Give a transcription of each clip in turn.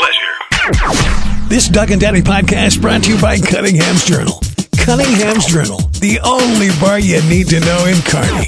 pleasure. This Doug and Daddy podcast brought to you by Cunningham's Journal. Cunningham's Journal, the only bar you need to know in Kearney.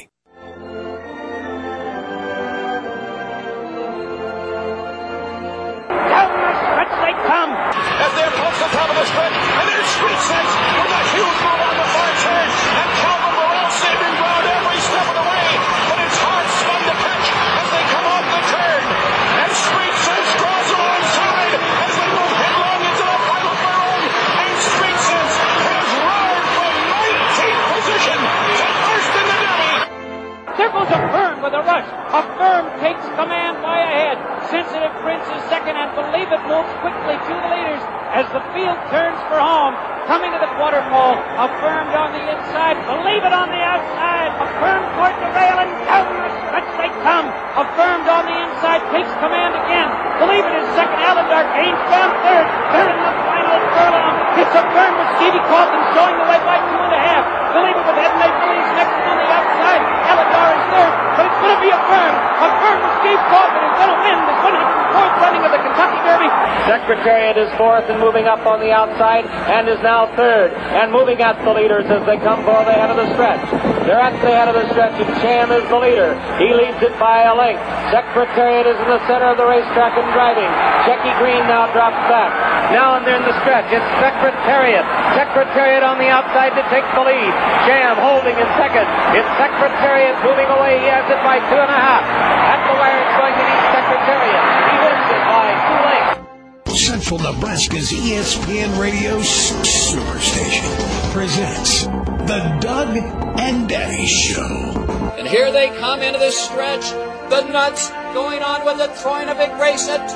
Sensitive Prince is second, and Believe It moves quickly to the leaders as the field turns for home. Coming to the quarter pole, Affirmed on the inside, Believe It on the outside, Affirmed toward the rail, and down the stretch they come. Affirmed on the inside, takes command again. Believe It is second, Alendar gains down third. They're in the final furlong. It's Affirmed with Stevie Colton showing the way by 2.5. Believe It with Ed Maple-Leafs next on the outside. Alendar is third, but it's going to be Affirmed. Affirmed with Steve Colton is going to win this 104th running of the Kentucky Derby. Secretariat is fourth and moving up on the outside and is now third and moving at the leaders as they come for the head of the stretch. They're at the head of the stretch and Cham is the leader. He leads it by a length. Secretariat is in the center of the racetrack and driving. Shecky Green now drops back. Now and they're in the stretch. It's Secretariat. Secretariat on the outside to take the lead. Cham holding in second. It's Secretariat moving away. He has it by 2.5. At the wire it's going to be Secretariat. He wins it by 2 lengths. Central Nebraska's ESPN Radio Superstation presents the Doug and Daddy Show. And here they come into the stretch. The Nuts going on with it, throwing a big race at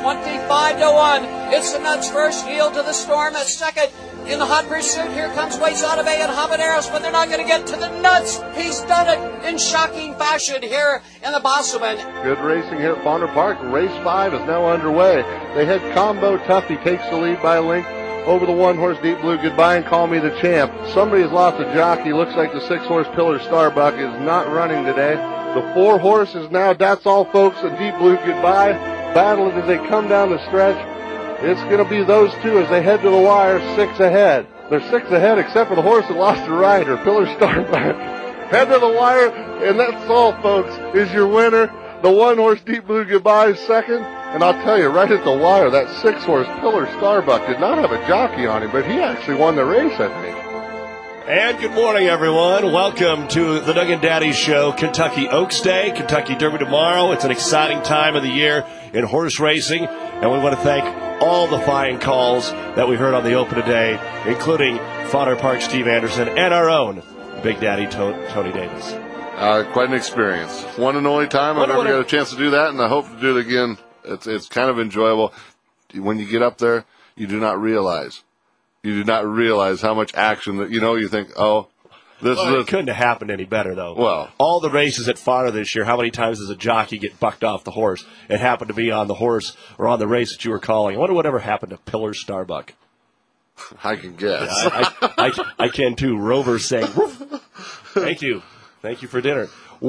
25-1. It's the Nuts first, Yield to the Storm at second. In the hot pursuit, here comes Wayzata Bay and Habaneros, but they're not going to get to the Nuts. He's done it in shocking fashion here in the Bosselman. Good racing here at Bonner Park. Race 5 is now underway. They had Combo Tuffy takes the lead by a length over the 1-horse Deep Blue Goodbye and Call Me the Champ. Somebody has lost a jockey. Looks like the 6-horse Pillar Starbuck is not running today. The 4-horse is now That's All Folks and Deep Blue Goodbye battling as they come down the stretch. It's going to be those two as they head to the wire, 6 ahead. They're 6 ahead except for the horse that lost a rider, Pillar Starbuck. Head to the wire, and That's All Folks is your winner. The 1-horse Deep Blue Goodbye is second. And I'll tell you, right at the wire, that 6-horse Pillar Starbuck did not have a jockey on him, but he actually won the race, I think. And good morning, everyone. Welcome to the Doug and Daddy Show, Kentucky Oaks Day, Kentucky Derby tomorrow. It's an exciting time of the year in horse racing, and we want to thank all the fine calls that we heard on the open today, including Fodder Park Steve Anderson and our own Big Daddy Tony Davis. Quite an experience. One and only time I've ever got a chance to do that, and I hope to do it again. It's kind of enjoyable. When you get up there, you do not realize how much action that, you think, it couldn't have happened any better, though. Well, all the races at Fodder this year, how many times does a jockey get bucked off the horse? It happened to be on the horse or on the race that you were calling. I wonder whatever happened to Pillar Starbuck. I can guess. I can too. Rover saying, woof. Thank you for dinner.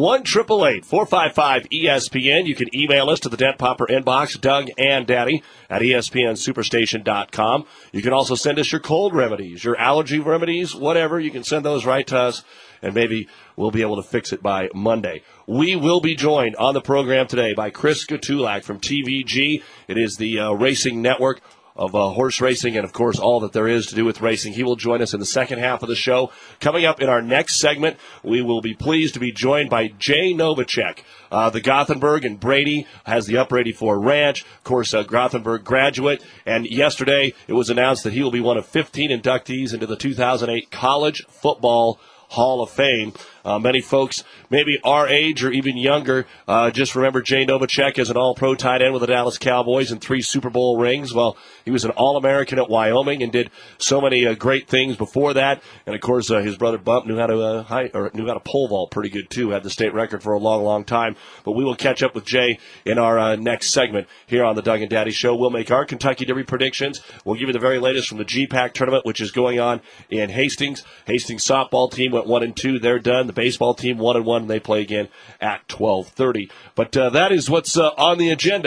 1-888-455-ESPN. You can email us to the Dent Popper inbox, Doug and Daddy at ESPNSuperstation.com. You can also send us your cold remedies, your allergy remedies, whatever. You can send those right to us, and maybe we'll be able to fix it by Monday. We will be joined on the program today by Chris Gatulak from TVG. It is the racing network of horse racing and, of course, all that there is to do with racing. He will join us in the second half of the show. Coming up in our next segment, we will be pleased to be joined by Jay Novacek. The Gothenburg and Brady has the Up 84 Ranch. Of course, Gothenburg graduate. And yesterday it was announced that he will be one of 15 inductees into the 2008 College Football Hall of Fame. Many folks, maybe our age or even younger, just remember Jay Novacek as an all-pro tight end with the Dallas Cowboys and 3 Super Bowl rings. Well, he was an All-American at Wyoming and did so many great things before that. And, of course, his brother Bump knew how to pole vault pretty good, too, had the state record for a long, long time. But we will catch up with Jay in our next segment here on the Doug and Daddy Show. We'll make our Kentucky Derby predictions. We'll give you the very latest from the GPAC tournament, which is going on in Hastings. Hastings softball team went 1-2. They're done. The baseball team 1-1, and they play again at 12:30. But that is what's on the agenda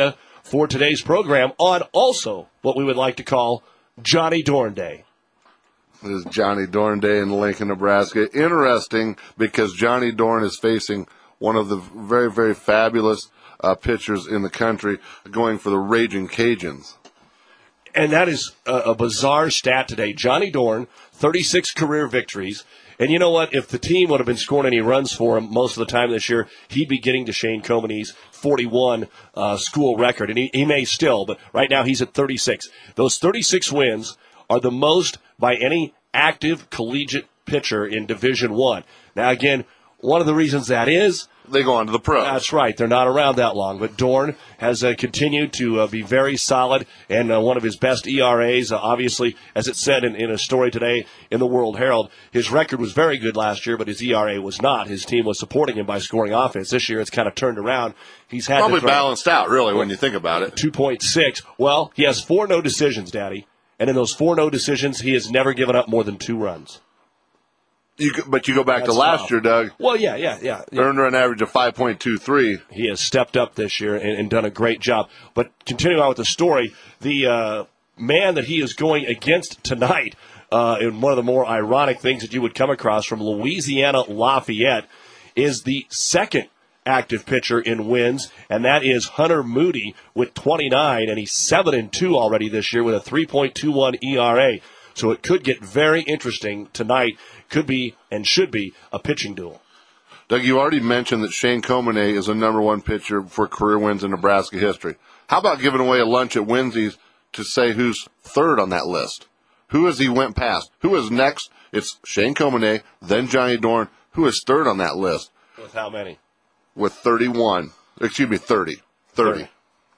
for today's program on also what we would like to call Johnny Dorn Day. This is Johnny Dorn Day in Lincoln, Nebraska. Interesting because Johnny Dorn is facing one of the very, very fabulous pitchers in the country going for the Raging Cajuns. And that is a bizarre stat today. Johnny Dorn, 36 career victories. And you know what? If the team would have been scoring any runs for him most of the time this year, he'd be getting to Shane Comey's 41 school record. And he may still, but right now he's at 36. Those 36 wins are the most by any active collegiate pitcher in Division I. Now, again, one of the reasons that is, they go on to the pros. That's right. They're not around that long. But Dorn has continued to be very solid, and one of his best ERAs, obviously, as it said in a story today in the World Herald, his record was very good last year, but his ERA was not. His team was supporting him by scoring offense. This year it's kind of turned around. He's had probably balanced out, really, when you think about it. 2.6. Well, he has 4 no decisions, Daddy. And in those 4 no decisions, he has never given up more than 2 runs. But you go back to last year, Doug. Well, yeah. Earned an average of 5.23. He has stepped up this year and done a great job. But continuing on with the story, the man that he is going against tonight, and one of the more ironic things that you would come across from Louisiana Lafayette, is the second active pitcher in wins, and that is Hunter Moody with 29, and he's 7-2 already this year with a 3.21 ERA. So it could get very interesting tonight. Could be and should be a pitching duel. Doug, you already mentioned that Shane Comey is a number 1 pitcher for career wins in Nebraska history. How about giving away a lunch at Wednesday's to say who's third on that list? Who has he went past? Who is next? It's Shane Comey, then Johnny Dorn. Who is third on that list? With how many? With 31. Excuse me, 30. 30.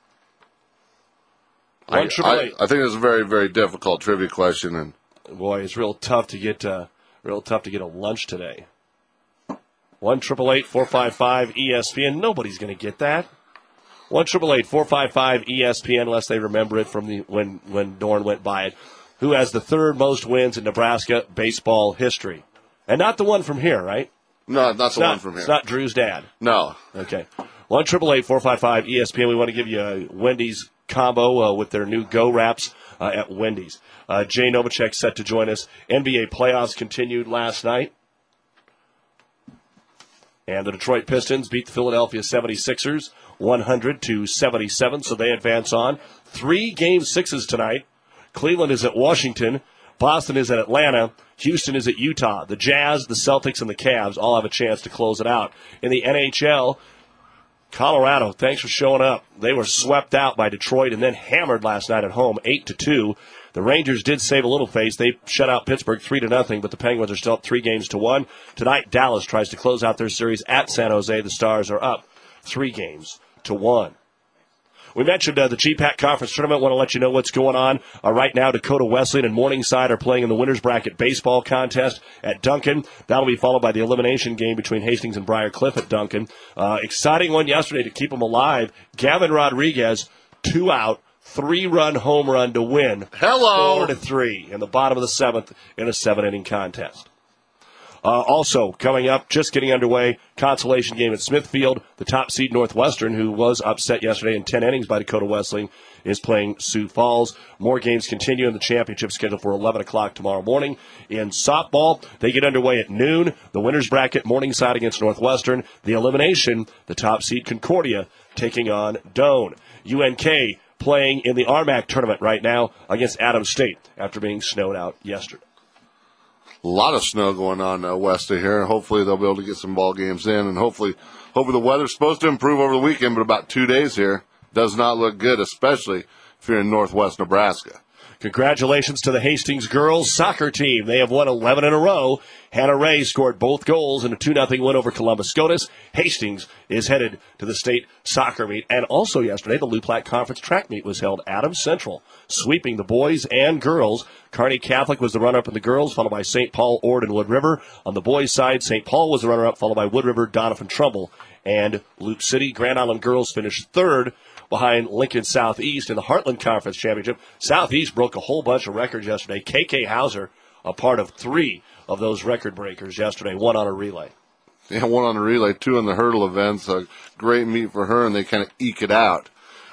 I think it's a very, very difficult trivia question, and boy, it's real tough to get a lunch today. 1-888-455-ESPN. Nobody's going to get that. 1-888-455-ESPN unless they remember it from when Dorn went by it. Who has the third most wins in Nebraska baseball history? And not the one from here, right? No, not the one from here. It's not Drew's dad. No. Okay. 1-888-455-ESPN. We want to give you a Wendy's combo with their new Go Wraps at Wendy's. Jay Novacek set to join us. NBA playoffs continued last night. And the Detroit Pistons beat the Philadelphia 76ers 100-77, so they advance on. 3 Game 6s tonight. Cleveland is at Washington. Boston is at Atlanta. Houston is at Utah. The Jazz, the Celtics, and the Cavs all have a chance to close it out. In the NHL, Colorado, thanks for showing up. They were swept out by Detroit and then hammered last night at home, 8-2. The Rangers did save a little face. They shut out Pittsburgh 3-0, but the Penguins are still up 3-1. Tonight, Dallas tries to close out their series at San Jose. The Stars are up 3-1. We mentioned the GPAC Conference Tournament. Want to let you know what's going on. Right now, Dakota Wesleyan and Morningside are playing in the winner's bracket baseball contest at Duncan. That'll be followed by the elimination game between Hastings and Briar Cliff at Duncan. Exciting one yesterday to keep them alive. Gavin Rodriguez, 2-out, 3-run home run to win. Hello. 4-3 in the bottom of the 7th in a 7-inning contest. Also, coming up, just getting underway, consolation game at Smithfield. The top seed Northwestern, who was upset yesterday in 10 innings by Dakota Wesleyan, is playing Sioux Falls. More games continue in the championship scheduled for 11 o'clock tomorrow morning. In softball, they get underway at noon. The winner's bracket, Morningside against Northwestern. The elimination, the top seed Concordia taking on Doane. UNK playing in the RMAC tournament right now against Adams State after being snowed out yesterday. A lot of snow going on west of here. Hopefully they'll be able to get some ball games in, and hopefully the weather's supposed to improve over the weekend, but about 2 days here does not look good, especially if you're in northwest Nebraska. Congratulations to the Hastings girls soccer team. They have won 11 in a row. Hannah Ray scored both goals in a 2-0 win over Columbus SCOTUS. Hastings is headed to the state soccer meet. And also yesterday, the Loup Platte Conference track meet was held. Adams Central sweeping the boys and girls. Kearney Catholic was the runner-up in the girls, followed by St. Paul, Ord, and Wood River. On the boys' side, St. Paul was the runner-up, followed by Wood River, Donovan Trumbull, and Loup City. Grand Island girls finished third behind Lincoln Southeast in the Heartland Conference Championship. Southeast broke a whole bunch of records yesterday. KK Hauser, a part of 3 of those record breakers yesterday, 1 on a relay. Yeah, 1 on the relay, 2 on the hurdle events. A great meet for her, and they kind of eke it out.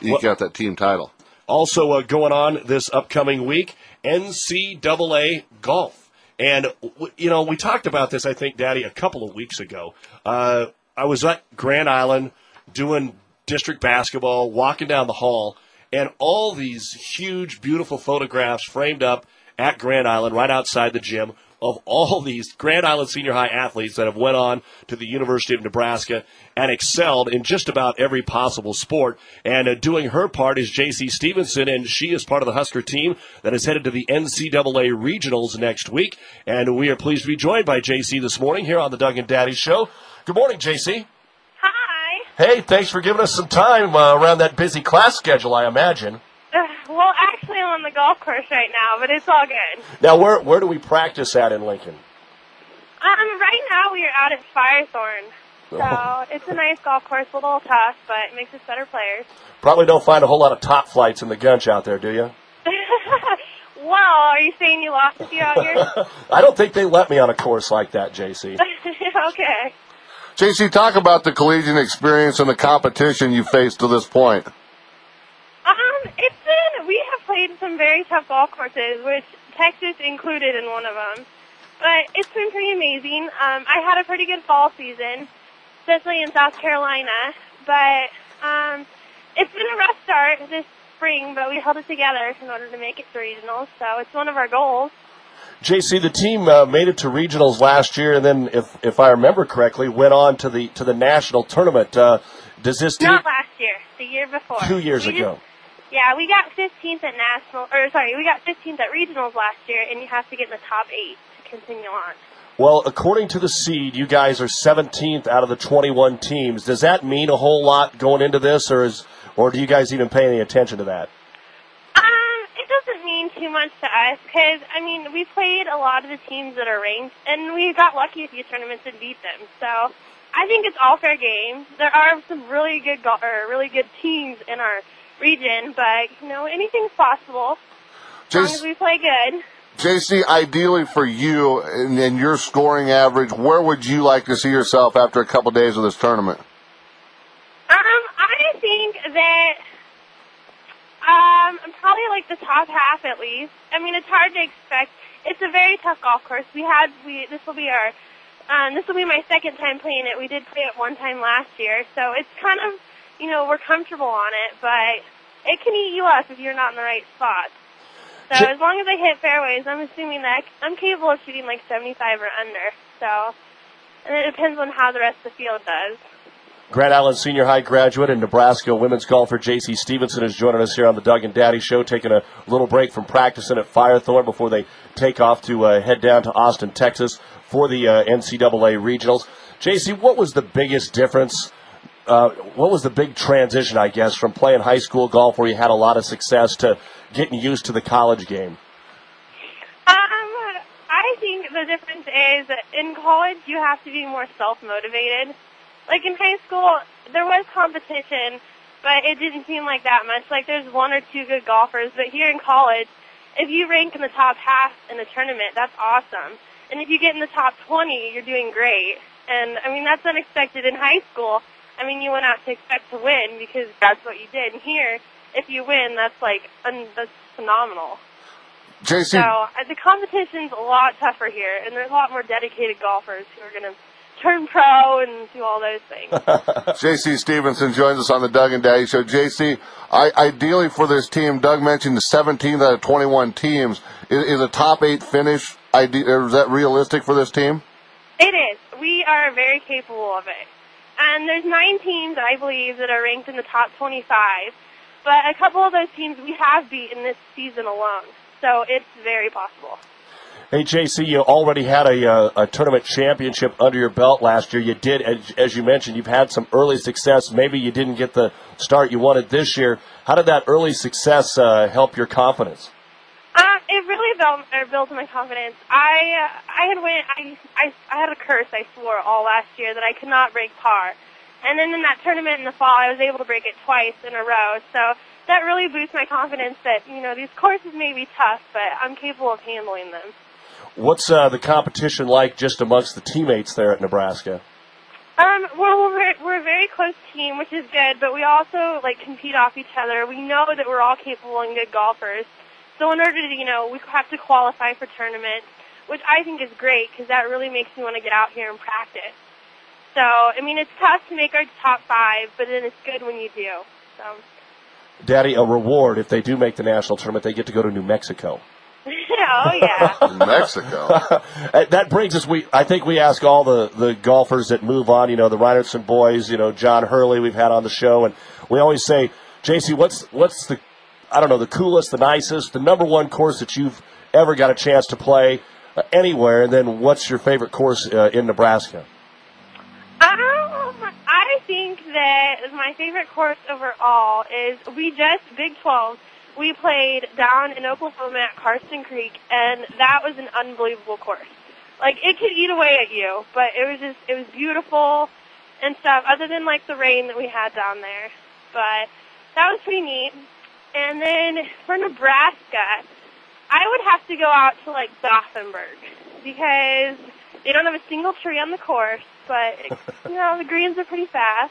eke out that team title. Also going on this upcoming week, NCAA golf. And, you know, we talked about this, I think, Daddy, a couple of weeks ago. I was at Grand Island doing district basketball, walking down the hall, and all these huge, beautiful photographs framed up at Grand Island right outside the gym of all these Grand Island Senior High athletes that have went on to the University of Nebraska and excelled in just about every possible sport. And doing her part is J.C. Stevenson, and she is part of the Husker team that is headed to the NCAA Regionals next week. And we are pleased to be joined by J.C. this morning here on the Doug and Daddy Show. Good morning, J.C. Hi. Hey, thanks for giving us some time around that busy class schedule, I imagine. Well, actually, I'm on the golf course right now, but it's all good. Now, where do we practice at in Lincoln? Right now we are out at Firethorn. So it's a nice golf course, a little tough, but it makes us better players. Probably don't find a whole lot of top flights in the Gunch out there, do you? Well, are you saying you lost a few out here? I don't think they let me on a course like that, JC. Okay. JC, talk about the collegiate experience and the competition you faced to this point. We have played some very tough golf courses, which Texas included in one of them. But it's been pretty amazing. I had a pretty good fall season, especially in South Carolina. But it's been a rough start this spring, but we held it together in order to make it to regionals. So it's one of our goals. JC, the team made it to regionals last year, and then, if I remember correctly, went on to the national tournament. Does this team? Not last year, the year before. 2 years ago. Yeah, we got 15th at we got 15th at regionals last year, and you have to get in the top 8 to continue on. Well, according to the seed, you guys are 17th out of the 21 teams. Does that mean a whole lot going into this, or do you guys even pay any attention to that? It doesn't mean too much to us, because, I mean, we played a lot of the teams that are ranked, and we got lucky a few tournaments and beat them. So I think it's all fair game. There are some really good teams in our region, but, you know, anything's possible as long as we play good. JC, ideally for you and your scoring average, where would you like to see yourself after a couple days of this tournament? I think that I'm probably like the top half at least. I mean, it's hard to expect. It's a very tough golf course. This will be my second time playing it. We did play it one time last year, so it's kind of, you know, we're comfortable on it, but it can eat you up if you're not in the right spot. So as long as I hit fairways, I'm assuming that I'm capable of shooting like 75 or under. So, and it depends on how the rest of the field does. Grand Island Senior High graduate and Nebraska women's golfer J.C. Stevenson is joining us here on the Doug and Daddy Show, taking a little break from practicing at Firethorn before they take off to head down to Austin, Texas for the NCAA Regionals. J.C., what was the biggest difference? What was the big transition, I guess, from playing high school golf where you had a lot of success to getting used to the college game? I think the difference is that in college you have to be more self-motivated. Like in high school, there was competition, but it didn't seem like that much. Like there's one or two good golfers, but here in college, if you rank in the top half in a tournament, that's awesome. And if you get in the top 20, you're doing great. And, I mean, that's unexpected in high school. I mean, you went out to expect to win because that's what you did. And here, if you win, that's that's phenomenal. JC. So the competition's a lot tougher here, and there's a lot more dedicated golfers who are going to turn pro and do all those things. JC Stevenson joins us on the Doug and Daddy Show. JC, ideally for this team, Doug mentioned the 17th out of 21 teams. Is a top 8 finish, is that realistic for this team? It is. We are very capable of it. And there's 9 teams, I believe, that are ranked in the top 25. But a couple of those teams we have beaten this season alone. So it's very possible. Hey, JC, you already had a tournament championship under your belt last year. You did, as you mentioned, you've had some early success. Maybe you didn't get the start you wanted this year. How did that early success help your confidence? It really built my confidence. I had a curse I swore all last year that I could not break par. And then in that tournament in the fall, I was able to break it twice in a row. So that really boosts my confidence that, you know, these courses may be tough, but I'm capable of handling them. What's the competition like just amongst the teammates there at Nebraska? Well, we're a very close team, which is good, but we also, compete off each other. We know that we're all capable and good golfers. So in order to, we have to qualify for tournaments, which I think is great because that really makes me want to get out here and practice. So, it's tough to make our top 5, but then it's good when you do. So. Daddy, a reward if they do make the national tournament, they get to go to New Mexico. Oh, yeah. New Mexico. That brings us, I think we ask all the golfers that move on, the Reinertsen boys, John Hurley we've had on the show, and we always say, JC, what's the, the coolest, the nicest, the number one course that you've ever got a chance to play anywhere, and then what's your favorite course in Nebraska? I think that my favorite course overall is Big 12. We played down in Oklahoma at Carson Creek, and that was an unbelievable course. It could eat away at you, but it was beautiful and stuff, other than, the rain that we had down there. But that was pretty neat. And then for Nebraska, I would have to go out to, Gothenburg, because they don't have a single tree on the course, but, the greens are pretty fast.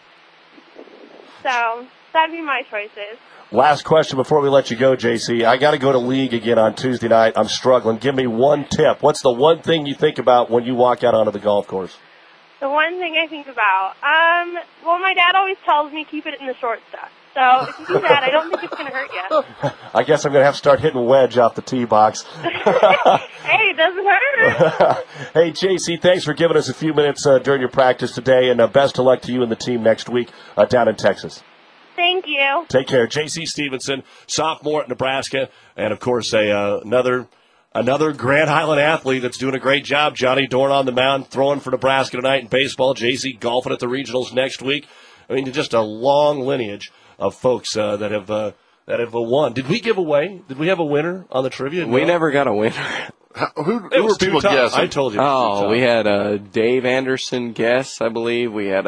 So that'd be my choices. Last question before we let you go, JC. I got to go to league again on Tuesday night. I'm struggling. Give me one tip. What's the one thing you think about when you walk out onto the golf course? The one thing I think about? My dad always tells me keep it in the short stuff. So if you do that, I don't think it's going to hurt you. I guess I'm going to have to start hitting wedge off the tee box. Hey, it doesn't hurt. Hey, JC, thanks for giving us a few minutes during your practice today, and best of luck to you and the team next week down in Texas. Thank you. Take care. J.C. Stevenson, sophomore at Nebraska, and, of course, another Grand Highland athlete that's doing a great job. Johnny Dorn on the mound, throwing for Nebraska tonight in baseball. J.C. golfing at the regionals next week. Just a long lineage of folks that have won. Did we give away? Did we have a winner on the trivia? We never got a winner. Who were people guessing? I told you. We had Dave Anderson guess, I believe. We had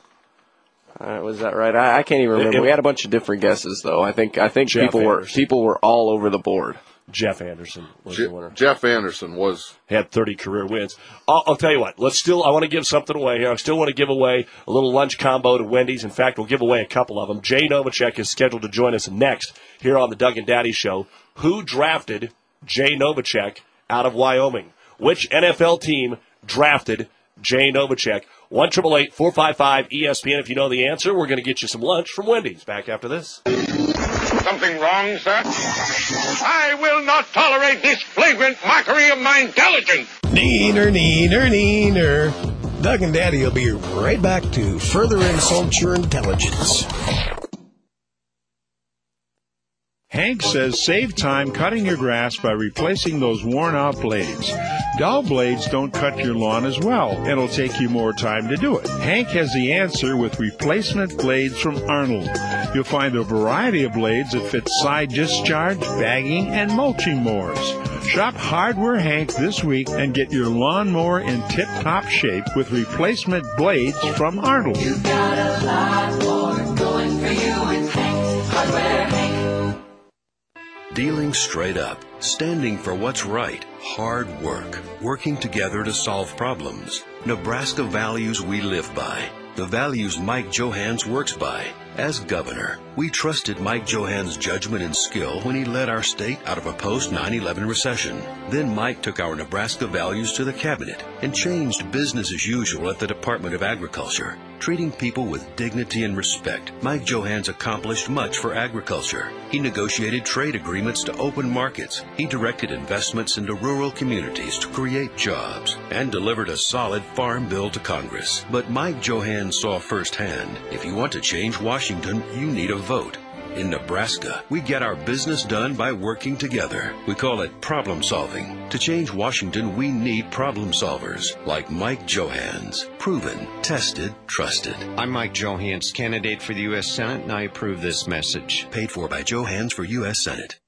was that right? I can't even remember. We had a bunch of different guesses, though. I think people were all over the board. Jeff Anderson was the winner. Jeff Anderson had 30 career wins. I'll tell you what. I want to give something away here. I still want to give away a little lunch combo to Wendy's. In fact, we'll give away a couple of them. Jay Novacek is scheduled to join us next here on the Doug and Daddy Show. Who drafted Jay Novacek out of Wyoming? Which NFL team drafted Jay Novacek? 1-888-455-ESPN. If you know the answer, we're going to get you some lunch from Wendy's. Back after this. Something wrong, sir? I will not tolerate this flagrant mockery of my intelligence. Neener, neener, neener. Doug and Daddy will be right back to further insult your intelligence. Hank says save time cutting your grass by replacing those worn-out blades. Dull blades don't cut your lawn as well, and it'll take you more time to do it. Hank has the answer with replacement blades from Arnold. You'll find a variety of blades that fit side discharge, bagging, and mulching mowers. Shop Hardware Hank this week and get your lawnmower in tip-top shape with replacement blades from Arnold. You've got a lot more going for you with Hank Hardware Hank. Dealing straight up, standing for what's right, hard work, working together to solve problems. Nebraska values we live by. The values Mike Johans works by. As governor, we trusted Mike Johans' judgment and skill when he led our state out of a post-9/11 recession. Then Mike took our Nebraska values to the cabinet and changed business as usual at the Department of Agriculture. Treating people with dignity and respect, Mike Johans accomplished much for agriculture. He negotiated trade agreements to open markets. He directed investments into rural communities to create jobs and delivered a solid farm bill to Congress. But Mike Johans saw firsthand, if you want to change Washington, you need a vote. In Nebraska, we get our business done by working together. We call it problem solving. To change Washington, we need problem solvers like Mike Johans. Proven, tested, trusted. I'm Mike Johans, candidate for the U.S. Senate, and I approve this message. Paid for by Johans for U.S. Senate.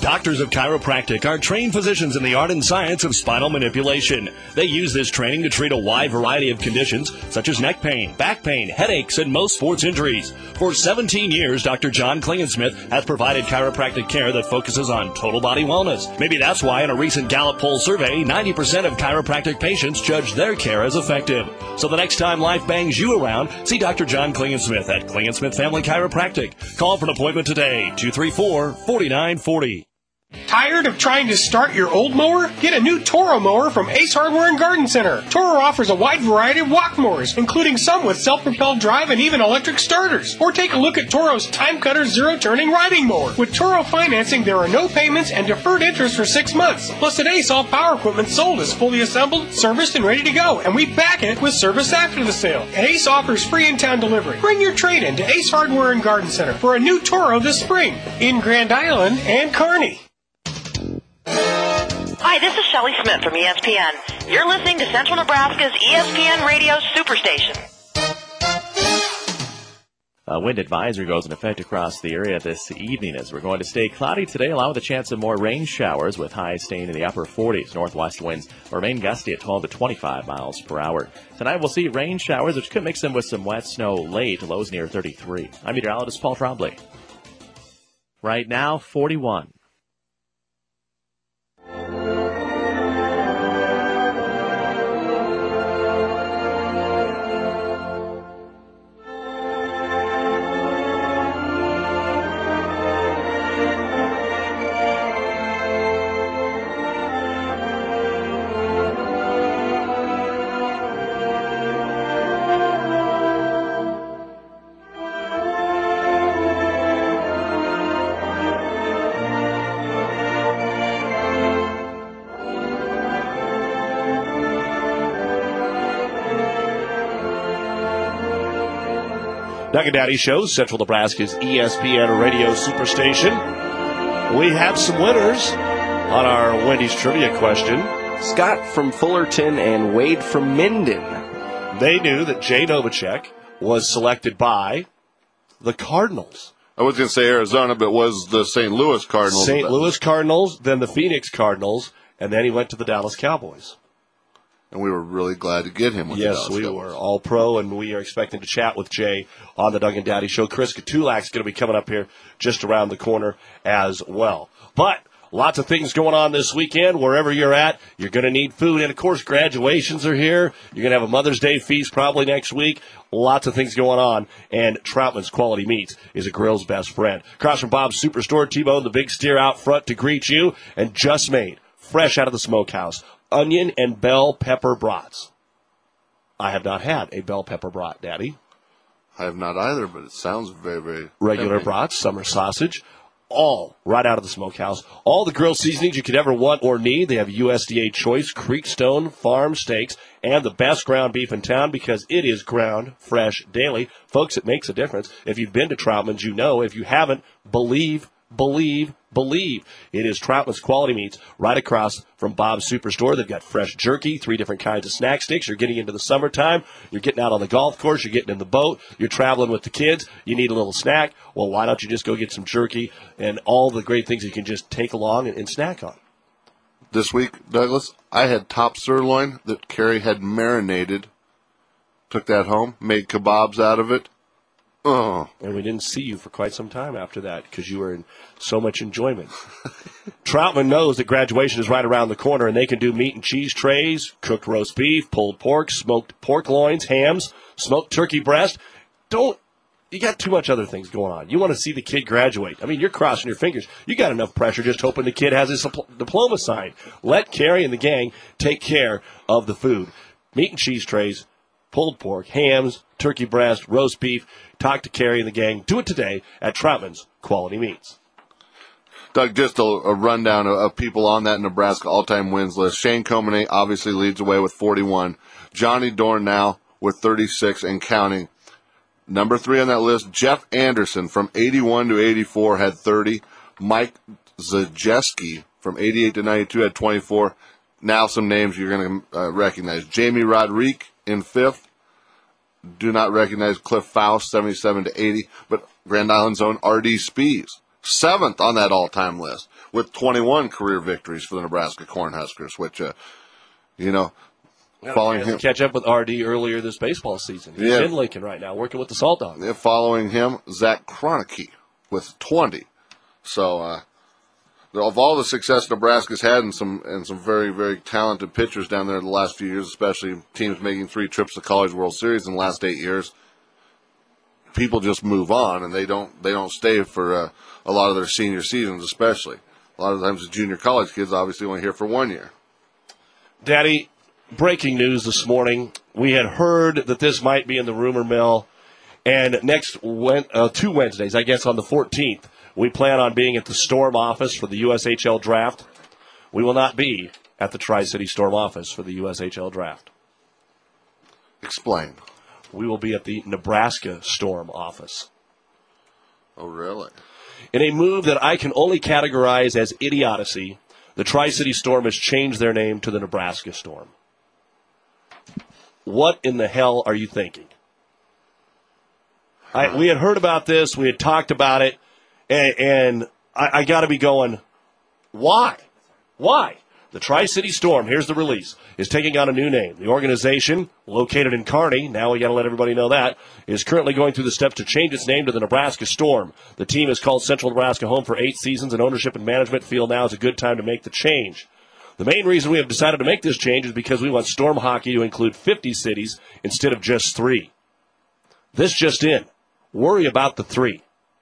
Doctors of Chiropractic are trained physicians in the art and science of spinal manipulation. They use this training to treat a wide variety of conditions such as neck pain, back pain, headaches, and most sports injuries. For 17 years, Dr. John Klingensmith has provided chiropractic care that focuses on total body wellness. Maybe that's why in a recent Gallup poll survey, 90% of chiropractic patients judge their care as effective. So the next time life bangs you around, see Dr. John Klingensmith at Klingensmith Family Chiropractic. Call for an appointment today, 234-4940. Tired of trying to start your old mower? Get a new Toro mower from Ace Hardware and Garden Center. Toro offers a wide variety of walk mowers, including some with self-propelled drive and even electric starters. Or take a look at Toro's Time Cutter zero-turning riding mower. With Toro financing, there are no payments and deferred interest for 6 months. Plus, at Ace, all power equipment sold is fully assembled, serviced, and ready to go. And we back it with service after the sale. And Ace offers free in-town delivery. Bring your trade-in to Ace Hardware and Garden Center for a new Toro this spring in Grand Island and Kearney. Hi, this is Shelley Smith from ESPN. You're listening to Central Nebraska's ESPN Radio Superstation. A wind advisory goes in effect across the area this evening as we're going to stay cloudy today, along with a chance of more rain showers with highs staying in the upper 40s. Northwest winds remain gusty at 12 to 25 miles per hour. Tonight we'll see rain showers, which could mix in with some wet snow late, lows near 33. I'm meteorologist Paul Trombley. Right now, 41. Doug and Daddy Show, Central Nebraska's ESPN Radio Superstation. We have some winners on our Wendy's trivia question. Scott from Fullerton and Wade from Minden. They knew that Jay Novacek was selected by the Cardinals. I was going to say Arizona, but it was the St. Louis Cardinals. St. Louis Cardinals, then the Phoenix Cardinals, and then he went to the Dallas Cowboys. And we were really glad to get him with the Dallas Cowboys. Yes, we were all pro, and we are expecting to chat with Jay on the Doug and Daddy Show. Chris Katulak's going to be coming up here just around the corner as well. But lots of things going on this weekend. Wherever you're at, you're going to need food. And, of course, graduations are here. You're going to have a Mother's Day feast probably next week. Lots of things going on. And Troutman's Quality Meats is a grill's best friend. Across from Bob's Superstore, T-Bone, the big steer out front to greet you. And just made, fresh out of the smokehouse, onion and bell pepper brats. I have not had a bell pepper brat, Daddy. I have not either, but it sounds very, very regular heavy. brats, summer sausage, all right out of the smokehouse. All the grill seasonings you could ever want or need. They have USDA choice Creekstone Farm steaks and the best ground beef in town because it is ground fresh daily. Folks, it makes a difference. If you've been to Troutman's, you know. If you haven't, believe. It is Troutman's Quality Meats right across from Bob's Superstore. They've got fresh jerky, 3 different kinds of snack sticks. You're getting into the summertime. You're getting out on the golf course. You're getting in the boat. You're traveling with the kids. You need a little snack. Well, why don't you just go get some jerky and all the great things you can just take along and snack on. This week, Douglas, I had top sirloin that Carrie had marinated. Took that home, made kebabs out of it. Oh. And we didn't see you for quite some time after that because you were in so much enjoyment. Troutman knows that graduation is right around the corner, and they can do meat and cheese trays, cooked roast beef, pulled pork, smoked pork loins, hams, smoked turkey breast. You got too much other things going on. You want to see the kid graduate. I mean, you're crossing your fingers. You got enough pressure just hoping the kid has his diploma signed. Let Carrie and the gang take care of the food. Meat and cheese trays, pulled pork, hams, turkey breast, roast beef. Talk to Carrie and the gang. Do it today at Troutman's Quality Meats. Doug, just a rundown of people on that Nebraska all-time wins list. Shane Comine obviously leads away with 41. Johnny Dorn now with 36 and counting. Number 3 on that list, Jeff Anderson from 81 to 84 had 30. Mike Zajeski from 88 to 92 had 24. Now some names you're going to recognize. Jamie Rodriguez in 5th. Do not recognize Cliff Faust, 77 to 80. But Grand Island's own R.D. Spies, 7th on that all-time list with 21 career victories for the Nebraska Cornhuskers, which, following him. Catch up with RD earlier this baseball season. He's in Lincoln right now, working with the Salt Dogs. Yeah, following him, Zach Kroenke with 20. So, of all the success Nebraska's had and some very, very talented pitchers down there the last few years, especially teams making 3 trips to College World Series in the last 8 years, people just move on and they don't stay for a lot of their senior seasons, especially. A lot of times the junior college kids obviously only here for 1 year. Daddy, breaking news this morning. We had heard that this might be in the rumor mill, and next 2 Wednesdays, I guess on the 14th, we plan on being at the Storm office for the USHL draft. We will not be at the Tri-City Storm office for the USHL draft. Explain. We will be at the Nebraska Storm office. Oh, really? In a move that I can only categorize as idiocy, the Tri-City Storm has changed their name to the Nebraska Storm. What in the hell are you thinking? We had heard about this. We had talked about it. And I got to be going, why? Why? The Tri-City Storm, here's the release, is taking on a new name. The organization, located in Kearney, now we got to let everybody know that, is currently going through the steps to change its name to the Nebraska Storm. The team has called Central Nebraska home for 8 seasons, and ownership and management feel now is a good time to make the change. The main reason we have decided to make this change is because we want Storm hockey to include 50 cities instead of just 3. This just in. Worry about the 3.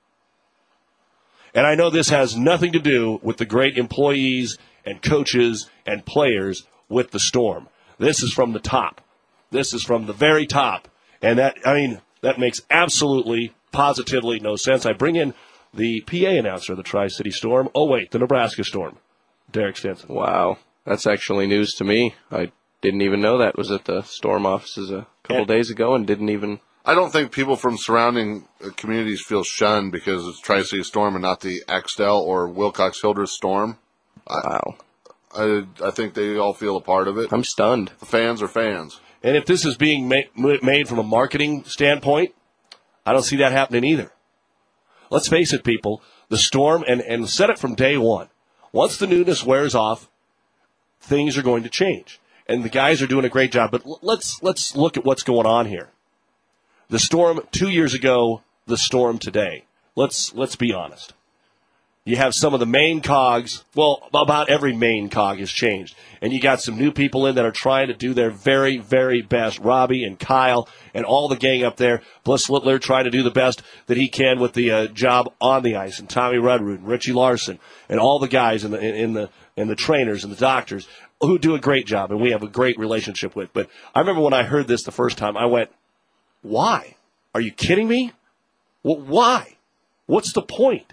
And I know this has nothing to do with the great employees and coaches and players with the Storm. This is from the top. This is from the very top. And that makes absolutely, positively no sense. I bring in the PA announcer of the Tri-City Storm. Oh, wait, the Nebraska Storm. Derek Stinson. Wow. That's actually news to me. I didn't even know that was at the Storm offices a couple days ago and didn't even... I don't think people from surrounding communities feel shunned because it's Tri-City Storm and not the Axtell or Wilcox-Hildreth Storm. Wow. I think they all feel a part of it. I'm stunned. The fans are fans. And if this is being made from a marketing standpoint, I don't see that happening either. Let's face it, people. The Storm, and said it from day one, once the newness wears off, things are going to change. And the guys are doing a great job. But let's look at what's going on here. The Storm 2 years ago, the Storm today. Let's be honest. You have some of the main cogs. Well, about every main cog has changed. And you got some new people in that are trying to do their very, very best. Robbie and Kyle and all the gang up there. Bliss Littler trying to do the best that he can with the job on the ice. And Tommy Rudrud and Richie Larson and all the guys and the trainers and the doctors who do a great job. And we have a great relationship with. But I remember when I heard this the first time, I went, why? Are you kidding me? Well, why? What's the point?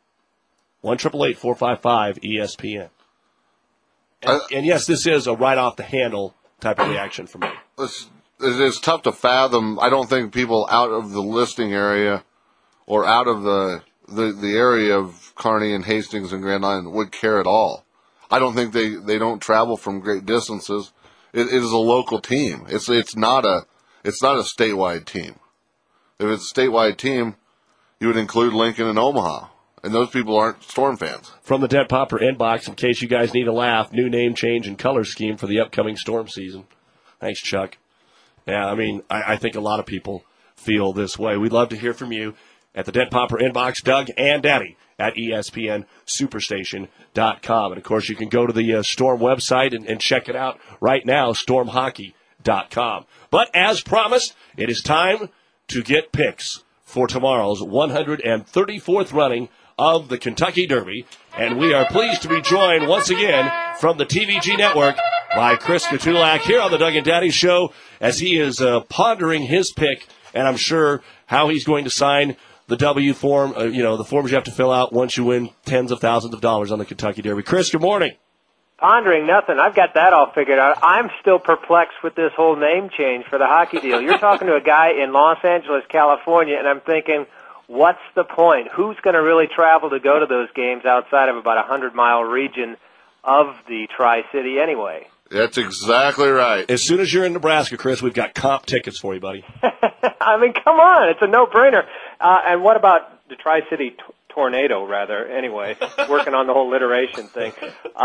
1-888-455-ESPN. And yes, this is a right off the handle type of reaction for me. It's tough to fathom. I don't think people out of the listing area or out of the area of Kearney and Hastings and Grand Island would care at all. I don't think they don't travel from great distances. It is a local team. It's not a statewide team. If it's a statewide team, you would include Lincoln and Omaha. And those people aren't Storm fans. From the Dent Popper inbox, in case you guys need a laugh, new name change and color scheme for the upcoming Storm season. Thanks, Chuck. Yeah, I think a lot of people feel this way. We'd love to hear from you at the Dent Popper inbox, Doug and Daddy at ESPNSuperstation.com. And, of course, you can go to the Storm website and check it out right now, stormhockey.com. But as promised, it is time to get picks for tomorrow's 134th running of the Kentucky Derby. And we are pleased to be joined once again from the TVG Network by Chris Katulak here on the Doug and Daddy Show as he is pondering his pick, and I'm sure how he's going to sign the W form, the forms you have to fill out once you win tens of thousands of dollars on the Kentucky Derby. Chris, good morning. Pondering nothing. I've got that all figured out. I'm still perplexed with this whole name change for the hockey deal. You're talking to a guy in Los Angeles, California, and I'm thinking, what's the point? Who's going to really travel to go to those games outside of about a 100-mile region of the Tri-City anyway? That's exactly right. As soon as you're in Nebraska, Chris, we've got comp tickets for you, buddy. Come on. It's a no-brainer. And what about the Tri-City tornado, rather, anyway, working on the whole alliteration thing.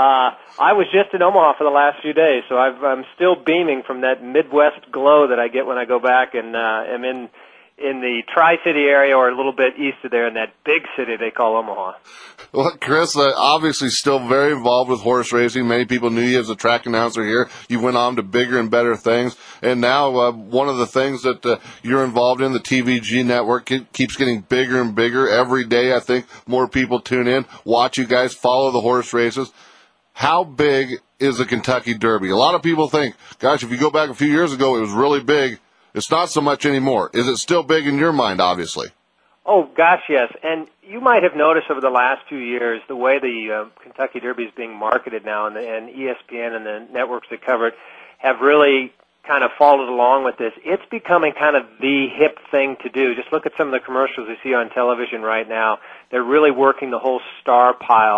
I was just in Omaha for the last few days, so I'm still beaming from that Midwest glow that I get when I go back and am in the Tri-City area or a little bit east of there in that big city they call Omaha. Well, Chris, obviously still very involved with horse racing. Many people knew you as a track announcer here. You went on to bigger and better things. And now one of the things that you're involved in, the TVG network, keeps getting bigger and bigger. Every day, I think, more people tune in, watch you guys, follow the horse races. How big is the Kentucky Derby? A lot of people think, gosh, if you go back a few years ago, it was really big. It's not so much anymore. Is it still big in your mind, obviously? Oh, gosh, yes. And you might have noticed over the last few years the way the Kentucky Derby is being marketed now, and ESPN and the networks that cover it have really kind of followed along with this. It's becoming kind of the hip thing to do. Just look at some of the commercials you see on television right now. They're really working the whole star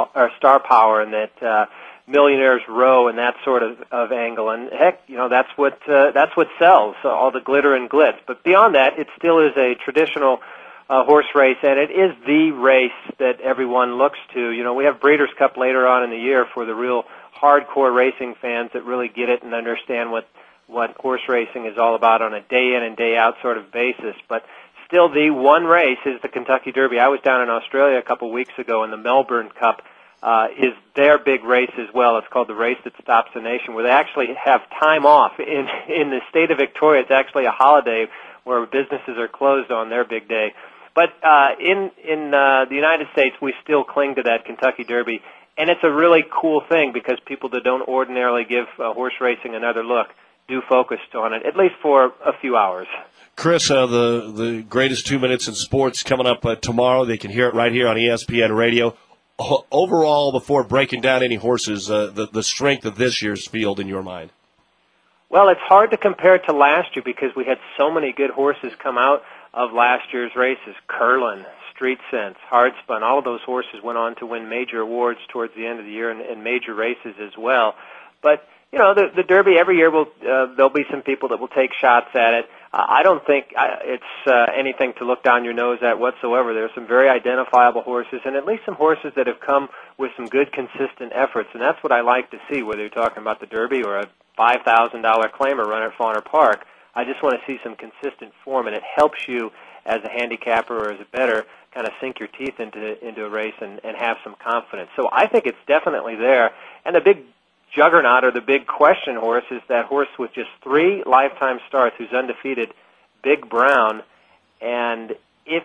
power and that Millionaires Row and that sort of angle. And heck, that's what sells, all the glitter and glitz. But beyond that, it still is a traditional horse race, and it is the race that everyone looks to. We have Breeders' Cup later on in the year for the real hardcore racing fans that really get it and understand what horse racing is all about on a day in and day out sort of basis. But still, the one race is the Kentucky Derby. I was down in Australia a couple weeks ago, and the Melbourne Cup is their big race as well. It's called the Race That Stops the Nation, where they actually have time off. In the state of Victoria, it's actually a holiday where businesses are closed on their big day. But in the United States, we still cling to that Kentucky Derby, and it's a really cool thing because people that don't ordinarily give horse racing another look do focus on it, at least for a few hours. Chris, the greatest 2 minutes in sports coming up tomorrow. They can hear it right here on ESPN Radio. Overall, before breaking down any horses, the strength of this year's field in your mind? Well, it's hard to compare it to last year because we had so many good horses come out of last year's races. Curlin, Street Sense, Hardspun, all of those horses went on to win major awards towards the end of the year and major races as well. But, the Derby every year there'll be some people that will take shots at it. I don't think it's anything to look down your nose at whatsoever. There are some very identifiable horses, and at least some horses that have come with some good, consistent efforts, and that's what I like to see, whether you're talking about the Derby or a $5,000 claimer run at Fawner Park. I just want to see some consistent form, and it helps you as a handicapper or as a bettor kind of sink your teeth into a race and have some confidence. So I think it's definitely there, and the big juggernaut or the big question horse is that horse with just 3 lifetime starts who's undefeated, Big Brown. And if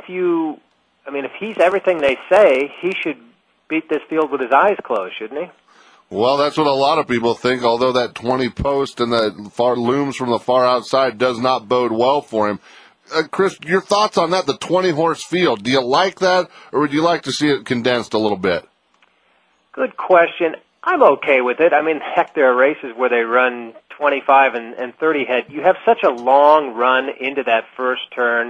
he's everything they say, he should beat this field with his eyes closed, shouldn't he? Well, that's what a lot of people think, although that 20 post and the far looms from the far outside does not bode well for him. Chris, your thoughts on that, the 20-horse field. Do you like that, or would you like to see it condensed a little bit? Good question. I'm okay with it. Heck, there are races where they run 25 and 30 head. You have such a long run into that first turn.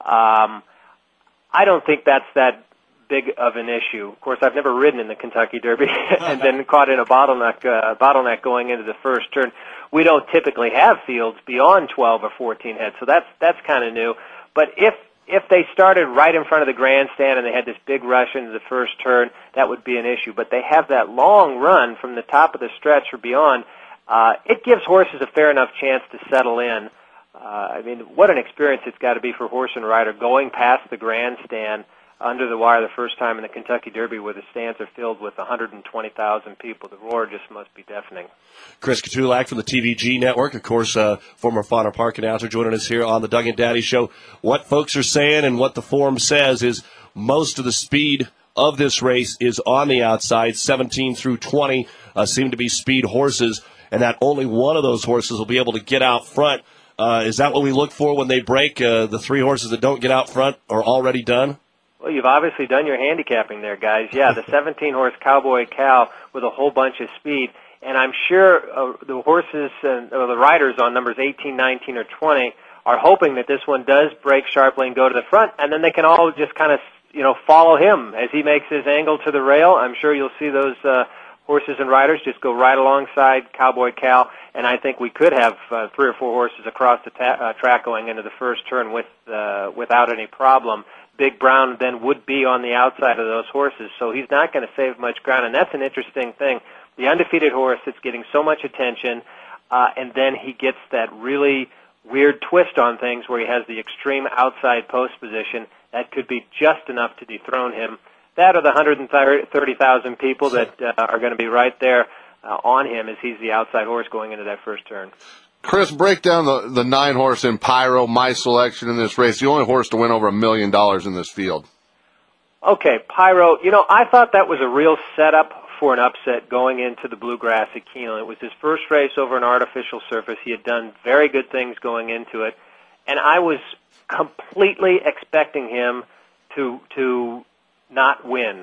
I don't think that's that big of an issue. Of course, I've never ridden in the Kentucky Derby and then caught in a bottleneck going into the first turn. We don't typically have fields beyond 12 or 14 heads, so that's kind of new. But if they started right in front of the grandstand and they had this big rush into the first turn, that would be an issue. But they have that long run from the top of the stretch or beyond. It gives horses a fair enough chance to settle in. What an experience it's got to be for a horse and rider going past the grandstand under the wire the first time in the Kentucky Derby where the stands are filled with 120,000 people. The roar just must be deafening. Chris Katulak from the TVG Network, of course, former Fawner Park announcer, joining us here on the Doug and Daddy Show. What folks are saying and what the form says is most of the speed of this race is on the outside. 17 through 20 seem to be speed horses, and that only one of those horses will be able to get out front. Is that what we look for when they break? The 3 horses that don't get out front are already done? Well, you've obviously done your handicapping there, guys. Yeah, the 17-horse Cowboy Cow with a whole bunch of speed. And I'm sure the horses and the riders on numbers 18, 19, or 20 are hoping that this one does break sharply and go to the front, and then they can all just kind of, follow him as he makes his angle to the rail. I'm sure you'll see those horses and riders just go right alongside Cowboy Cow, and I think we could have 3 or 4 horses across the track going into the first turn without any problem. Big Brown then would be on the outside of those horses, so he's not going to save much ground, and that's an interesting thing. The undefeated horse that's getting so much attention, and then he gets that really weird twist on things where he has the extreme outside post position. That could be just enough to dethrone him. That or the 130,000 people that are going to be right there on him as he's the outside horse going into that first turn. Chris, break down the 9-horse in Pyro, my selection in this race, the only horse to win over $1 million in this field. Okay, Pyro, I thought that was a real setup for an upset going into the Bluegrass at Keeneland. It was his first race over an artificial surface. He had done very good things going into it, and I was completely expecting him to not win.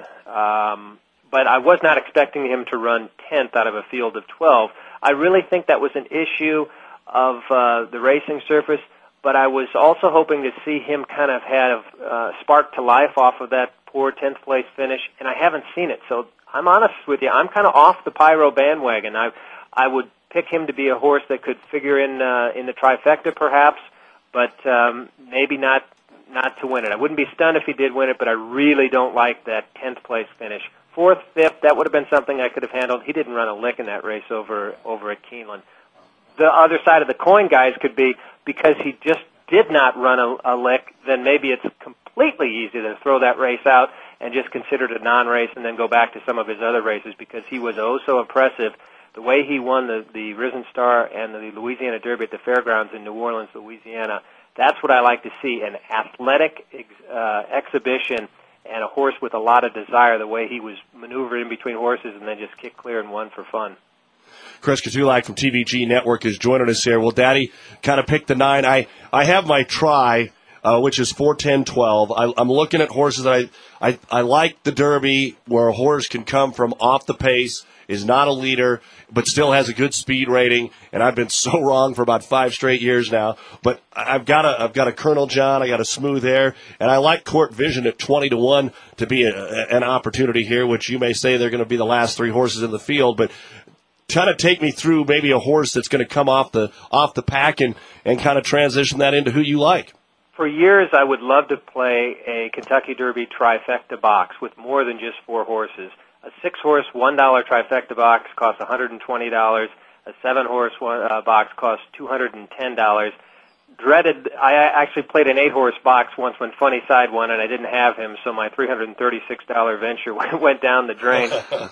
But I was not expecting him to run 10th out of a field of 12. I really think that was an issue of the racing surface, but I was also hoping to see him kind of have spark to life off of that poor 10th place finish, and I haven't seen it. So I'm honest with you, I'm kind of off the Pyro bandwagon. I would pick him to be a horse that could figure in the trifecta perhaps, but maybe not to win it. I wouldn't be stunned if he did win it, but I really don't like that 10th place finish. 4th, 5th, that would have been something I could have handled. He didn't run a lick in that race over at Keeneland. The other side of the coin, guys, could be because he just did not run a lick, then maybe it's completely easy to throw that race out and just consider it a non-race and then go back to some of his other races because he was oh so impressive. The way he won the Risen Star and the Louisiana Derby at the Fairgrounds in New Orleans, Louisiana, that's what I like to see, an athletic exhibition and a horse with a lot of desire, the way he was maneuvered in between horses and then just kicked clear and won for fun. Chris Katulak from TVG Network is joining us here. Well, Daddy kind of picked the 9. I have my try, which is 4, 10, 12. I'm looking at horses that I like the Derby where a horse can come from off the pace, is not a leader, but still has a good speed rating, and I've been so wrong for about 5 straight years now. But I've got a Colonel John, I got a Smooth Air, and I like Court Vision at 20-1 to be an opportunity here, which you may say they're going to be the last 3 horses in the field, but kind of take me through maybe a horse that's going to come off the pack and kind of transition that into who you like. For years, I would love to play a Kentucky Derby trifecta box with more than just 4 horses. A 6-horse $1 trifecta box costs $120. A 7-horse box costs $210. Dreaded. I actually played an 8-horse box once when Funny Side won, and I didn't have him, so my $336 venture went down the drain.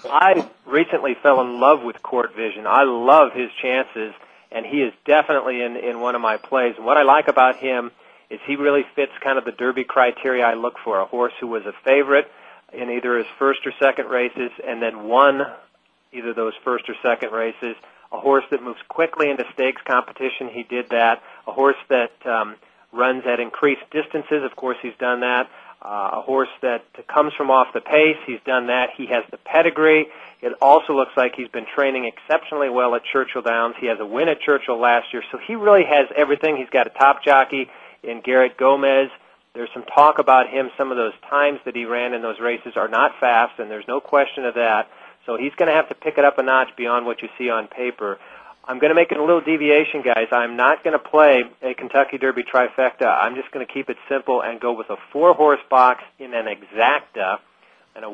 I recently fell in love with Court Vision. I love his chances, and he is definitely in one of my plays. And what I like about him is he really fits kind of the Derby criteria I look for, a horse who was a favorite in either his first or second races and then won either those first or second races, a horse that moves quickly into stakes competition, he did that, a horse that runs at increased distances, of course he's done that, a horse that comes from off the pace, he's done that, he has the pedigree. It also looks like he's been training exceptionally well at Churchill Downs. He has a win at Churchill last year, so he really has everything. He's got a top jockey in Garrett Gomez. There's some talk about him. Some of those times that he ran in those races are not fast, and there's no question of that. So he's going to have to pick it up a notch beyond what you see on paper. I'm going to make it a little deviation, guys. I'm not going to play a Kentucky Derby trifecta. I'm just going to keep it simple and go with a 4-horse box in an exacta, and a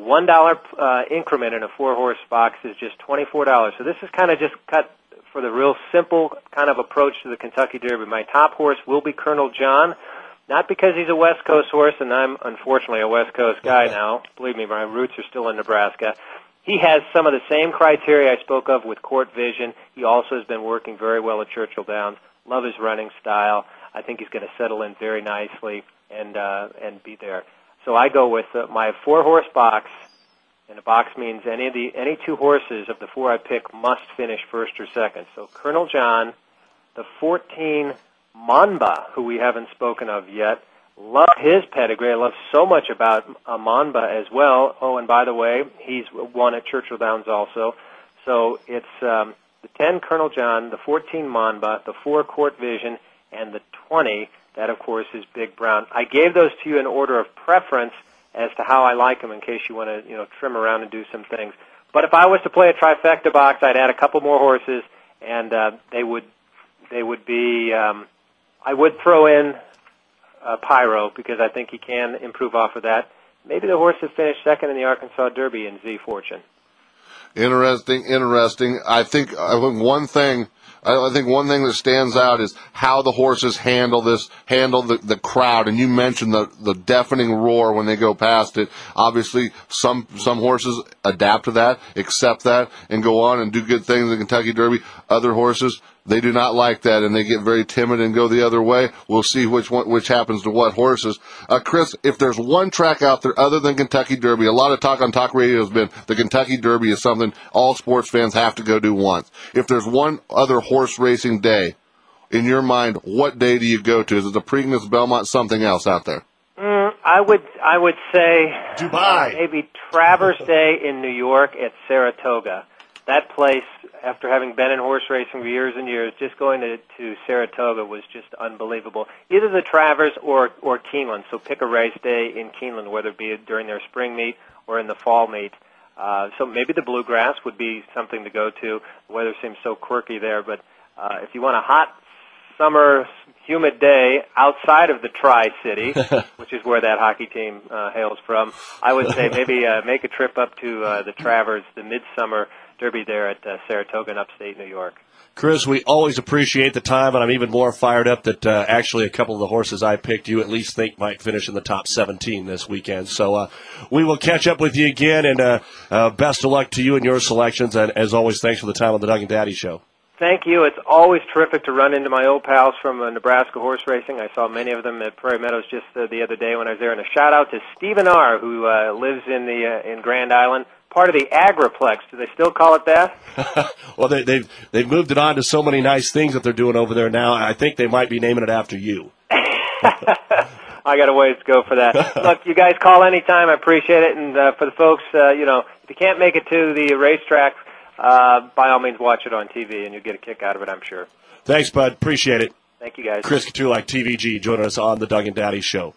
$1 increment in a 4-horse box is just $24. So this is kind of just cut for the real simple kind of approach to the Kentucky Derby. My top horse will be Colonel John, not because he's a West Coast horse, and I'm unfortunately a West Coast guy now. Believe me, my roots are still in Nebraska. He has some of the same criteria I spoke of with Court Vision. He also has been working very well at Churchill Downs. Love his running style. I think he's going to settle in very nicely and be there. So I go with my 4-horse box, and a box means any 2 horses of the 4 I pick must finish first or second. So Colonel John, the 14 Monba, who we haven't spoken of yet. Love his pedigree. I love so much about Monba as well. Oh, and by the way, he's won at Churchill Downs also. So it's the 10 Colonel John, the 14 Monba, the 4 Court Vision, and the 20. That, of course, is Big Brown. I gave those to you in order of preference as to how I like them in case you want to trim around and do some things. But if I was to play a trifecta box, I'd add a couple more horses, and they would be. I would throw in Pyro, because I think he can improve off of that. Maybe the horse that finished second in the Arkansas Derby in Z Fortune. Interesting. I think one thing that stands out is how the horses handle the crowd. And you mentioned the deafening roar when they go past it. Obviously, some horses adapt to that, accept that, and go on and do good things in the Kentucky Derby. Other horses, they do not like that, and they get very timid and go the other way. We'll see which happens to what horses. Chris, if there's one track out there other than Kentucky Derby, a lot of talk on talk radio has been the Kentucky Derby is something all sports fans have to go do once. If there's one other horse racing day, in your mind, what day do you go to? Is it the Preakness, Belmont, something else out there? I would say Dubai. Maybe Travers Day in New York at Saratoga. That place, after having been in horse racing for years and years, just going to Saratoga was just unbelievable. Either the Travers or Keeneland. So pick a race day in Keeneland, whether it be during their spring meet or in the fall meet. So maybe the Bluegrass would be something to go to. The weather seems so quirky there, but if you want a hot summer humid day outside of the Tri-City, which is where that hockey team hails from, I would say maybe make a trip up to the Travers, the Midsummer Derby there at Saratoga in upstate New York. Chris, we always appreciate the time, and I'm even more fired up that actually a couple of the horses I picked you at least think might finish in the top 17 this weekend. So we will catch up with you again, and best of luck to you and your selections. And as always, thanks for the time on the Doug and Daddy Show. Thank you. It's always terrific to run into my old pals from Nebraska horse racing. I saw many of them at Prairie Meadows just the other day when I was there. And a shout-out to Stephen R., who lives in Grand Island, part of the Agriplex. Do they still call it that? Well, they've moved it on to so many nice things that they're doing over there now. I think they might be naming it after you. I got a ways to go for that. Look, you guys call anytime. I appreciate it. And for the folks, if you can't make it to the racetrack, by all means, watch it on TV, and you'll get a kick out of it, I'm sure. Thanks, Bud. Appreciate it. Thank you, guys. Chris Katulak, TVG, joining us on the Doug and Daddy Show.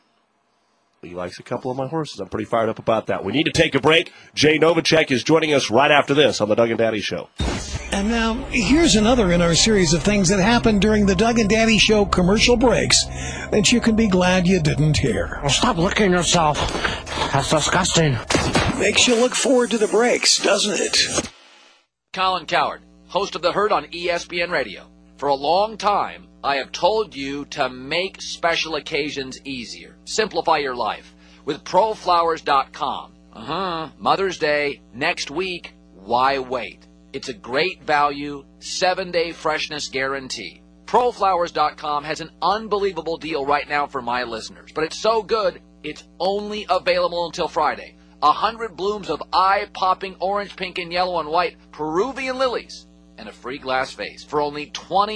He likes a couple of my horses. I'm pretty fired up about that. We need to take a break. Jay Novacek is joining us right after this on the Doug and Daddy Show. And now, here's another in our series of things that happened during the Doug and Daddy Show commercial breaks that you can be glad you didn't hear. Well, stop licking yourself. That's disgusting. Makes you look forward to the breaks, doesn't it? Colin Cowherd, host of The Herd on ESPN Radio. For a long time, I have told you to make special occasions easier. Simplify your life with ProFlowers.com. Mother's Day, next week. Why wait? It's a great value, 7-day freshness guarantee. ProFlowers.com has an unbelievable deal right now for my listeners, but it's so good, it's only available until Friday. 100 blooms of eye-popping orange, pink, and yellow and white Peruvian lilies and a free glass vase for only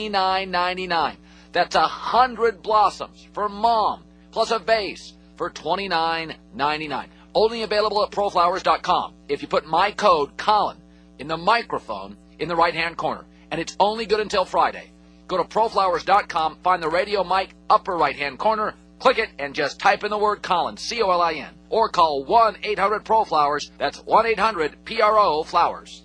$29.99. That's 100 blossoms for Mom, plus a vase for $29.99. Only available at ProFlowers.com if you put my code, Colin, in the microphone in the right-hand corner. And it's only good until Friday. Go to ProFlowers.com, find the radio mic, upper right-hand corner, click it, and just type in the word Colin, C-O-L-I-N. Or call 1-800-PRO-FLOWERS. That's 1-800-PRO-FLOWERS.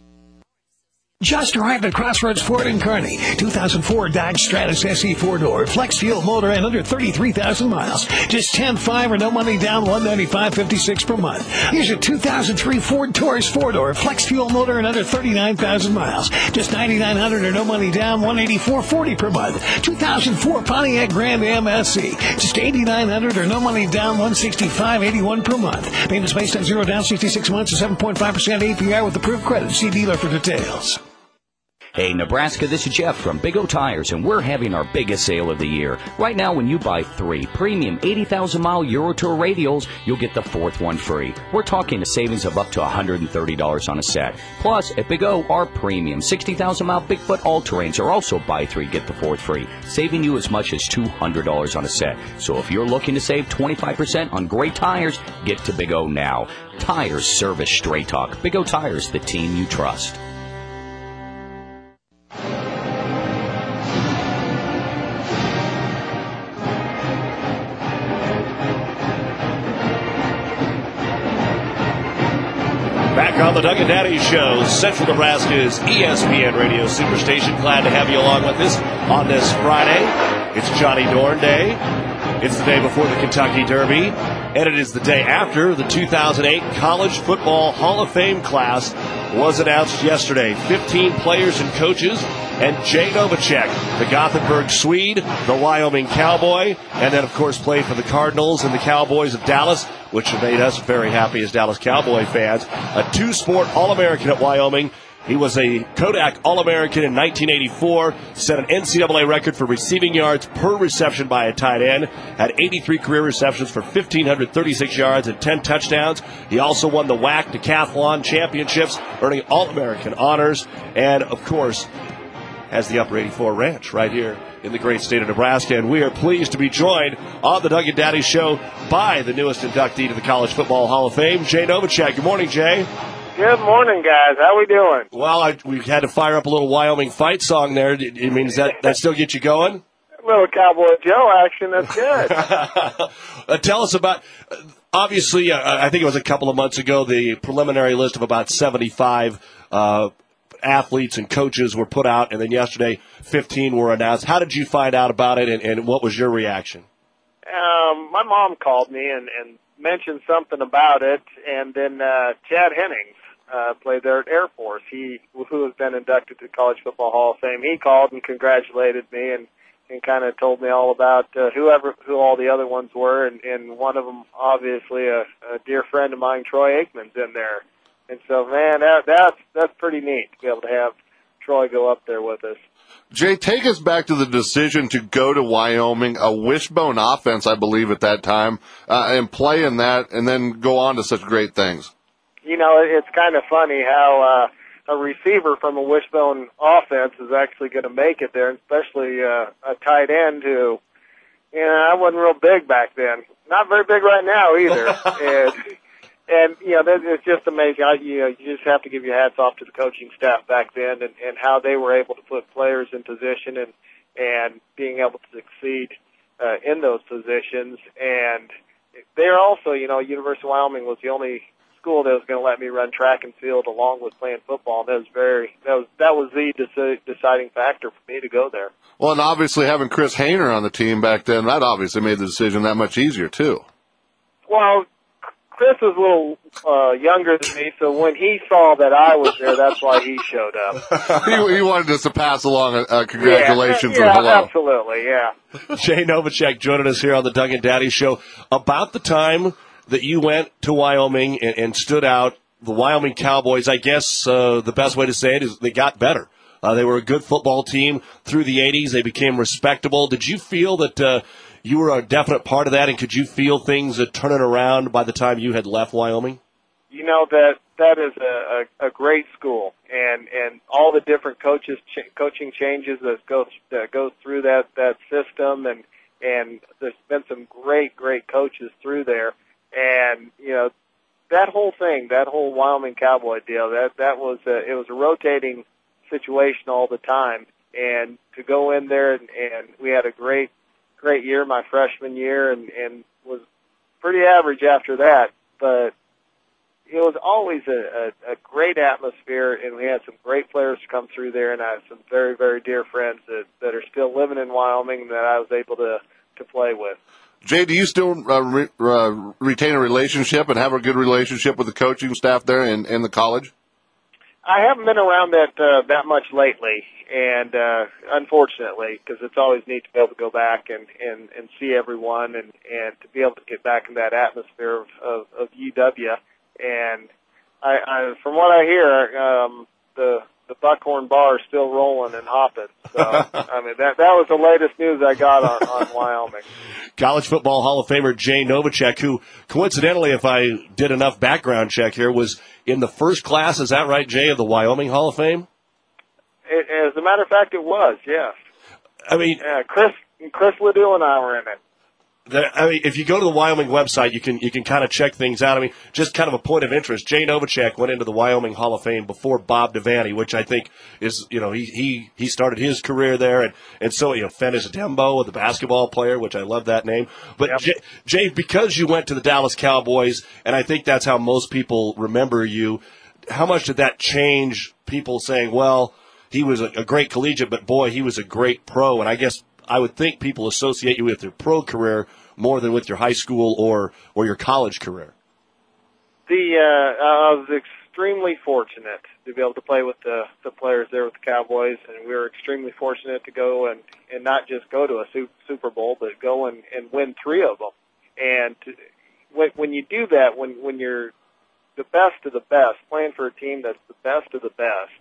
Just arrived at Crossroads Ford in Kearney. 2004 Dodge Stratus SE 4-door, flex fuel motor, and under 33,000 miles. Just $10,500 or no money down, $195.56 per month. Here's a 2003 Ford Taurus 4-door, flex fuel motor, and under 39,000 miles. Just $9,900 or no money down, $184.40 per month. 2004 Pontiac Grand MSC. Just $8,900 or no money down, $165.81 per month. Payments based on 0 down, 66 months, and 7.5% APR with approved credit. See dealer for details. Hey, Nebraska, this is Jeff from Big O Tires, and we're having our biggest sale of the year. Right now, when you buy 3 premium 80,000-mile Eurotour radials, you'll get the 4th one free. We're talking a savings of up to $130 on a set. Plus, at Big O, our premium 60,000-mile Bigfoot all-terrains are also buy 3, get the 4th free, saving you as much as $200 on a set. So if you're looking to save 25% on great tires, get to Big O now. Tires service straight talk. Big O Tires, the team you trust. Back on the Doug and Daddy Show, Central Nebraska's ESPN Radio Superstation. Glad to have you along with us on this Friday. It's Johnny Dorn Day. It's the day before the Kentucky Derby, and it is the day after the 2008 College Football Hall of Fame class was announced yesterday. 15 players and coaches, and Jay Novacek, the Gothenburg Swede, the Wyoming Cowboy, and then, of course, played for the Cardinals and the Cowboys of Dallas, which have made us very happy as Dallas Cowboy fans. A two-sport All-American at Wyoming. He was a Kodak All-American in 1984, set an NCAA record for receiving yards per reception by a tight end, had 83 career receptions for 1,536 yards and 10 touchdowns. He also won the WAC Decathlon Championships, earning All-American honors, and, of course, has the Upper 84 Ranch right here in the great state of Nebraska. And we are pleased to be joined on the Doug and Daddy Show by the newest inductee to the College Football Hall of Fame, Jay Novacek. Good morning, Jay. Good morning, guys. How we doing? Well, we had to fire up a little Wyoming fight song there. I mean, does that still get you going? A little Cowboy Joe action. That's good. Tell us about, obviously, I think it was a couple of months ago, the preliminary list of about 75 athletes and coaches were put out, and then yesterday 15 were announced. How did you find out about it, and what was your reaction? My mom called me and mentioned something about it, and then Chad Hennings played there at Air Force. Who has been inducted to the College Football Hall of Fame. He called and congratulated me and kind of told me all about who all the other ones were, and one of them, obviously, a dear friend of mine, Troy Aikman's in there. And so, man, that's pretty neat to be able to have Troy go up there with us. Jay, take us back to the decision to go to Wyoming, a wishbone offense, I believe, at that time, and play in that, and then go on to such great things. You know, it's kind of funny how a receiver from a wishbone offense is actually going to make it there, especially a tight end who, I wasn't real big back then. Not very big right now either. And it's just amazing. You just have to give your hats off to the coaching staff back then and how they were able to put players in position and being able to succeed in those positions. And they're also, University of Wyoming was the only school that was going to let me run track and field along with playing football. And that was the deciding factor for me to go there. Well, and obviously having Chris Hayner on the team back then, that obviously made the decision that much easier too. Well, Chris was a little younger than me, so when he saw that I was there, that's why he showed up. He wanted us to pass along congratulations and hello. Absolutely, yeah. Jay Novacek joining us here on the Doug and Daddy Show. About the time that you went to Wyoming and stood out, the Wyoming Cowboys, I guess the best way to say it is they got better. They were a good football team through the 80s. They became respectable. Did you feel that you were a definite part of that, and could you feel things turning around by the time you had left Wyoming? You know, that is a great school, and all the different coaching changes that goes through that system, and there's been some great coaches through there, and that whole thing, that whole Wyoming Cowboy deal, that was it was a rotating situation all the time, and to go in there and we had a great year my freshman year and was pretty average after that, but it was always a great atmosphere, and we had some great players come through there, and I have some very, very dear friends that are still living in Wyoming that I was able to play with. Jay, do you still retain a relationship and have a good relationship with the coaching staff there in the college? I haven't been around that much lately, and unfortunately, because it's always neat to be able to go back and see everyone and to be able to get back in that atmosphere of UW. And I from what I hear, the Buckhorn Bar is still rolling and hopping. So I mean that was the latest news I got on Wyoming. College Football Hall of Famer Jay Novacek, who coincidentally, if I did enough background check here, was in the first class, is that right, Jay, of the Wyoming Hall of Fame? As a matter of fact, it was, yes. I mean, Chris Ledoux and I were in it. If you go to the Wyoming website, you can kind of check things out. I mean, just kind of a point of interest. Jay Novacek went into the Wyoming Hall of Fame before Bob Devaney, which I think is, he started his career there, and so, Fennis Dembo, the basketball player, which I love that name. But yep. Jay, because you went to the Dallas Cowboys, and I think that's how most people remember you, how much did that change people saying, well, he was a great collegiate, but boy, he was a great pro, and I guess I would think people associate you with your pro career more than with your high school or your college career? I was extremely fortunate to be able to play with the players there with the Cowboys, and we were extremely fortunate to go and not just go to a Super Bowl, but go and win 3 of them. And when you do that, when you're the best of the best, playing for a team that's the best of the best,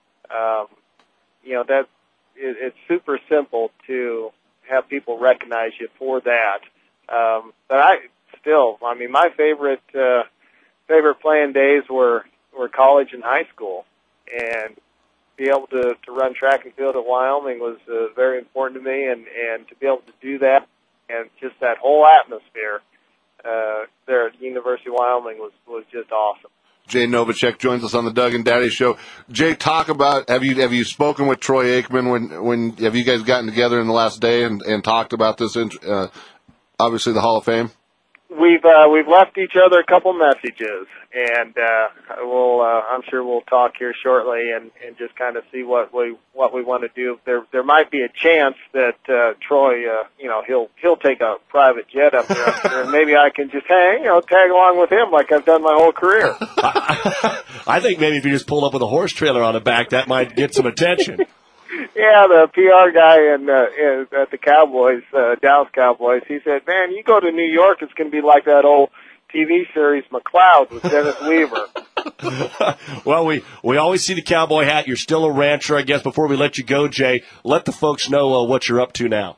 that it's super simple to have people recognize you for that. But my favorite playing days were college and high school, and be able to run track and field at Wyoming was very important to me, and to be able to do that and just that whole atmosphere there at the University of Wyoming was just awesome. Jay Novacek joins us on the Doug and Daddy Show. Jay, talk about, have you spoken with Troy Aikman? When have you guys gotten together in the last day and talked about this? Obviously, the Hall of Fame. We've left each other a couple messages, and I'm sure we'll talk here shortly and just kind of see what we want to do. There might be a chance that Troy, he'll take a private jet up there, and maybe I can just tag along with him like I've done my whole career. I think maybe if you just pull up with a horse trailer on the back, that might get some attention. Yeah, the PR guy at the Cowboys, Dallas Cowboys, he said, "Man, you go to New York, it's going to be like that old TV series McCloud with Dennis Weaver." Well, we always see the cowboy hat. You're still a rancher, I guess. Before we let you go, Jay, let the folks know what you're up to now.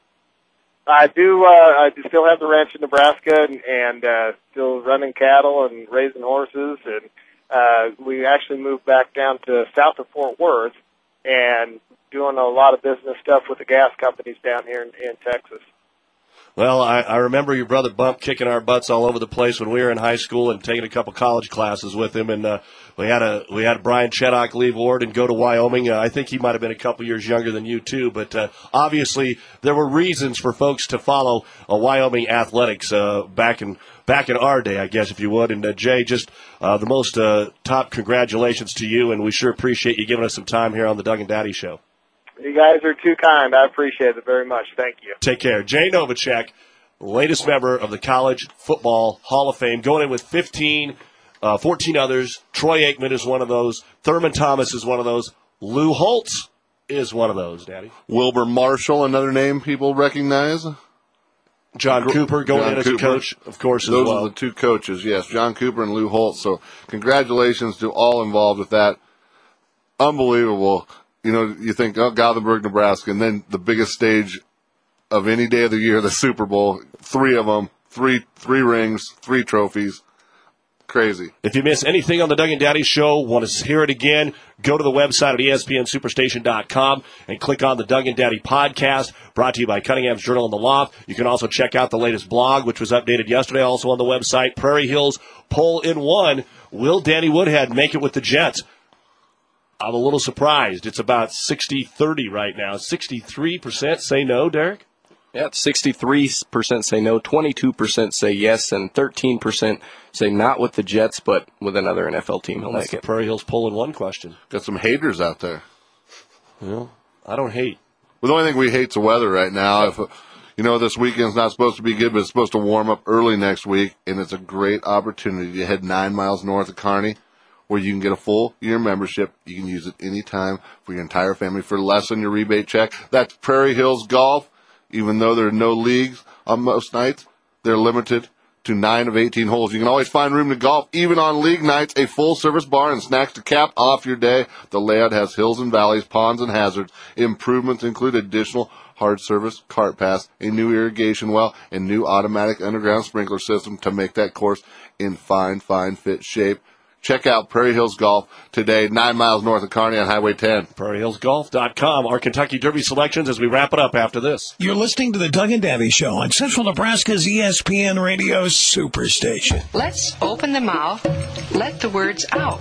I do. I still have the ranch in Nebraska, and still running cattle and raising horses. And we actually moved back down to south of Fort Worth, and doing a lot of business stuff with the gas companies down here in Texas. Well, I remember your brother Bump kicking our butts all over the place when we were in high school and taking a couple college classes with him. And we had Brian Cheddock leave Ward and go to Wyoming. I think he might have been a couple years younger than you too. But obviously there were reasons for folks to follow Wyoming athletics back in our day, I guess, if you would. And Jay, just the most top congratulations to you, and we sure appreciate you giving us some time here on the Doug and Daddy Show. You guys are too kind. I appreciate it very much. Thank you. Take care. Jay Novacek, latest member of the College Football Hall of Fame, going in with 14 others. Troy Aikman is one of those. Thurman Thomas is one of those. Lou Holtz is one of those, Daddy. Wilbur Marshall, another name people recognize. John Cooper going in as a coach, of course, as well. Those are the two coaches, yes, John Cooper and Lou Holtz. So congratulations to all involved with that. Unbelievable. You think, Gothenburg, Nebraska, and then the biggest stage of any day of the year, the Super Bowl. 3 of them, three rings, 3 trophies. Crazy. If you miss anything on the Doug and Daddy Show, want to hear it again, go to the website at ESPNSuperstation.com and click on the Doug and Daddy podcast, brought to you by Cunningham's Journal and the Loft. You can also check out the latest blog, which was updated yesterday, also on the website. Prairie Hills poll in 1. Will Danny Woodhead make it with the Jets? I'm a little surprised. It's about 60-30 right now. 63% say no, Derek? Yeah, 63% say no, 22% say yes, and 13% say not with the Jets, but with another NFL team he'll make it. Prairie Hills poll in 1 question. Got some haters out there. Well, I don't hate. Well, the only thing we hate is the weather right now. If this weekend's not supposed to be good, but it's supposed to warm up early next week, and it's a great opportunity to head 9 miles north of Kearney, where you can get a full year membership. You can use it anytime for your entire family for less than your rebate check. That's Prairie Hills Golf. Even though there are no leagues on most nights, they're limited to 9 of 18 holes. You can always find room to golf, even on league nights, a full-service bar and snacks to cap off your day. The layout has hills and valleys, ponds and hazards. Improvements include additional hard service cart pass, a new irrigation well, and new automatic underground sprinkler system to make that course in fine fit shape. Check out Prairie Hills Golf today, 9 miles north of Kearney on Highway 10. PrairieHillsGolf.com. Our Kentucky Derby selections as we wrap it up after this. You're listening to the Doug and Daddy Show on Central Nebraska's ESPN Radio Superstation. Let's open the mouth, let the words out.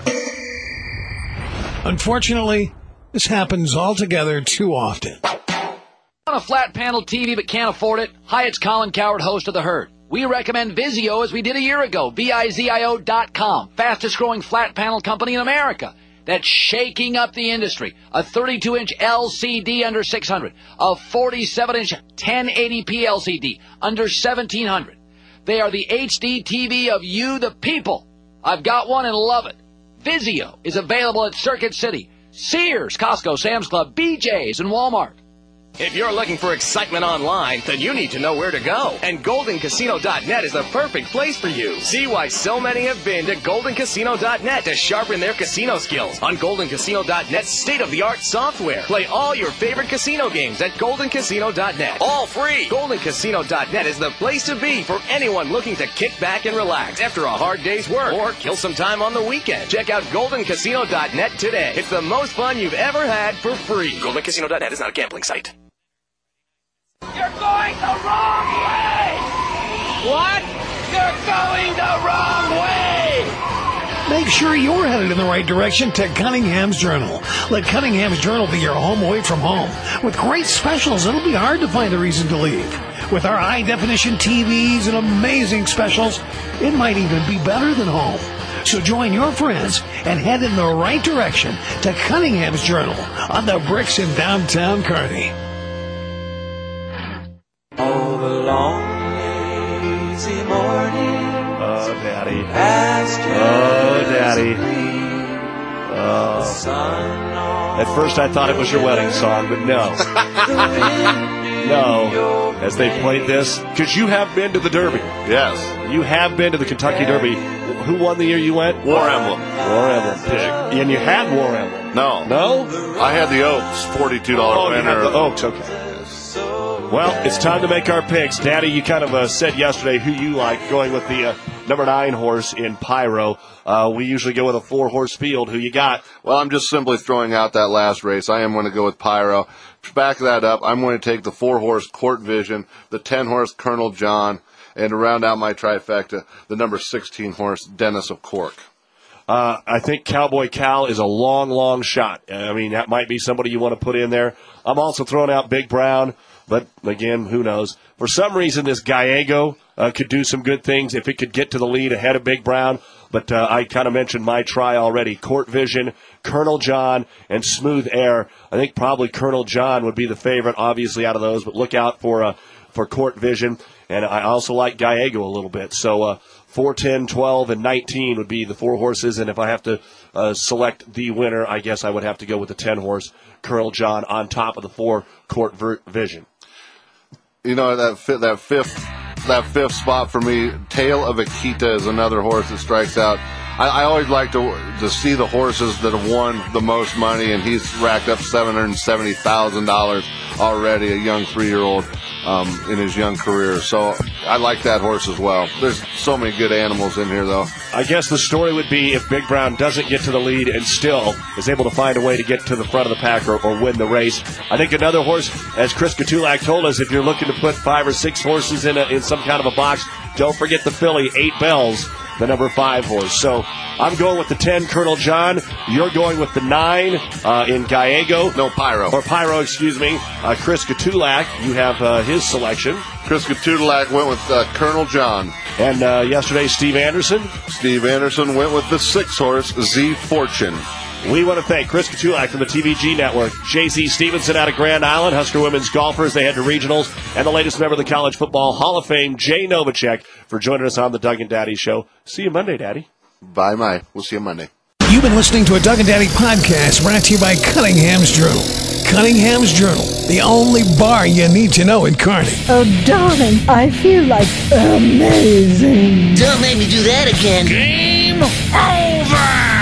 Unfortunately, this happens altogether too often. On a flat panel TV but can't afford it? Hi, it's Colin Coward, host of The Herd. We recommend Vizio as we did a year ago, Vizio.com, fastest growing flat panel company in America. that's shaking up the industry. A 32-inch LCD under $600. A 47-inch 1080p LCD under $1,700. They are the HD TV of you, the people. I've got one and love it. Vizio is available at Circuit City, Sears, Costco, Sam's Club, BJ's, and Walmart. If you're looking for excitement online, then you need to know where to go. And GoldenCasino.net is the perfect place for you. See why so many have been to GoldenCasino.net to sharpen their casino skills. On GoldenCasino.net's state-of-the-art software. Play all your favorite casino games at GoldenCasino.net. All free. GoldenCasino.net is the place to be for anyone looking to kick back and relax after a hard day's work or kill some time on the weekend. Check out GoldenCasino.net today. It's the most fun you've ever had for free. GoldenCasino.net is not a gambling site. You're going the wrong way! What? You're going the wrong way! Make sure you're headed in the right direction to Cunningham's Journal. Let Cunningham's Journal be your home away from home. With great specials, it'll be hard to find a reason to leave. With our high-definition TVs and amazing specials, it might even be better than home. So join your friends and head in the right direction to Cunningham's Journal on the bricks in downtown Kearney. Oh, the long, lazy morning. Oh, Daddy. Oh, Daddy. At first I thought it was your wedding song, but no. No. As they played this, because you have been to the Derby. Yes. You have been to the Kentucky Derby. Who won the year you went? War Emblem. War Emblem. Pick. And you had War Emblem. No. No? I had the Oaks, $42 winner. You had the Oaks, okay. Well, it's time to make our picks. Daddy, you kind of said yesterday who you like going with the number 9 horse in Pyro. We usually go with a 4-horse field. Who you got? Well, I'm just simply throwing out that last race. I am going to go with Pyro. To back that up, I'm going to take the 4-horse Court Vision, the 10-horse Colonel John, and to round out my trifecta, the number 16 horse Dennis of Cork. I think Cowboy Cal is a long, long shot. I mean, that might be somebody you want to put in there. I'm also throwing out Big Brown. But, again, who knows? For some reason, this Gallego could do some good things if it could get to the lead ahead of Big Brown. But I kind of mentioned my try already. Court Vision, Colonel John, and Smooth Air. I think probably Colonel John would be the favorite, obviously, out of those. But look out for Court Vision. And I also like Gallego a little bit. So 4, 10, 12, and 19 would be the 4 horses. And if I have to select the winner, I guess I would have to go with the 10-horse Colonel John on top of the 4 Court Vision. You know, that fifth spot for me, Tale of Akita is another horse that strikes out. I always like to see the horses that have won the most money, and he's racked up $770,000 already, a young 3-year-old in his young career. So I like that horse as well. There's so many good animals in here, though. I guess the story would be if Big Brown doesn't get to the lead and still is able to find a way to get to the front of the pack or win the race. I think another horse, as Chris Katulak told us, if you're looking to put 5 or 6 horses in some kind of a box, don't forget the filly, 8 Bells, the number 5 horse. So I'm going with the 10, Colonel John. You're going with the 9 in Gallego. No, Pyro. Or Pyro, excuse me. Chris Katulak, you have his selection. Chris Katulak went with Colonel John. And yesterday, Steve Anderson. Steve Anderson went with the 6-horse, Z Fortune. We want to thank Chris Katulak from the TVG Network, J.C. Stevenson out of Grand Island, Husker women's golfers. They head to regionals, and the latest member of the College Football Hall of Fame, Jay Novacek, for joining us on the Doug and Daddy Show. See you Monday, Daddy. Bye. We'll see you Monday. You've been listening to a Doug and Daddy podcast brought to you by Cunningham's Journal. Cunningham's Journal, the only bar you need to know in Kearney. Oh, darling, I feel like amazing. Don't make me do that again. Game over!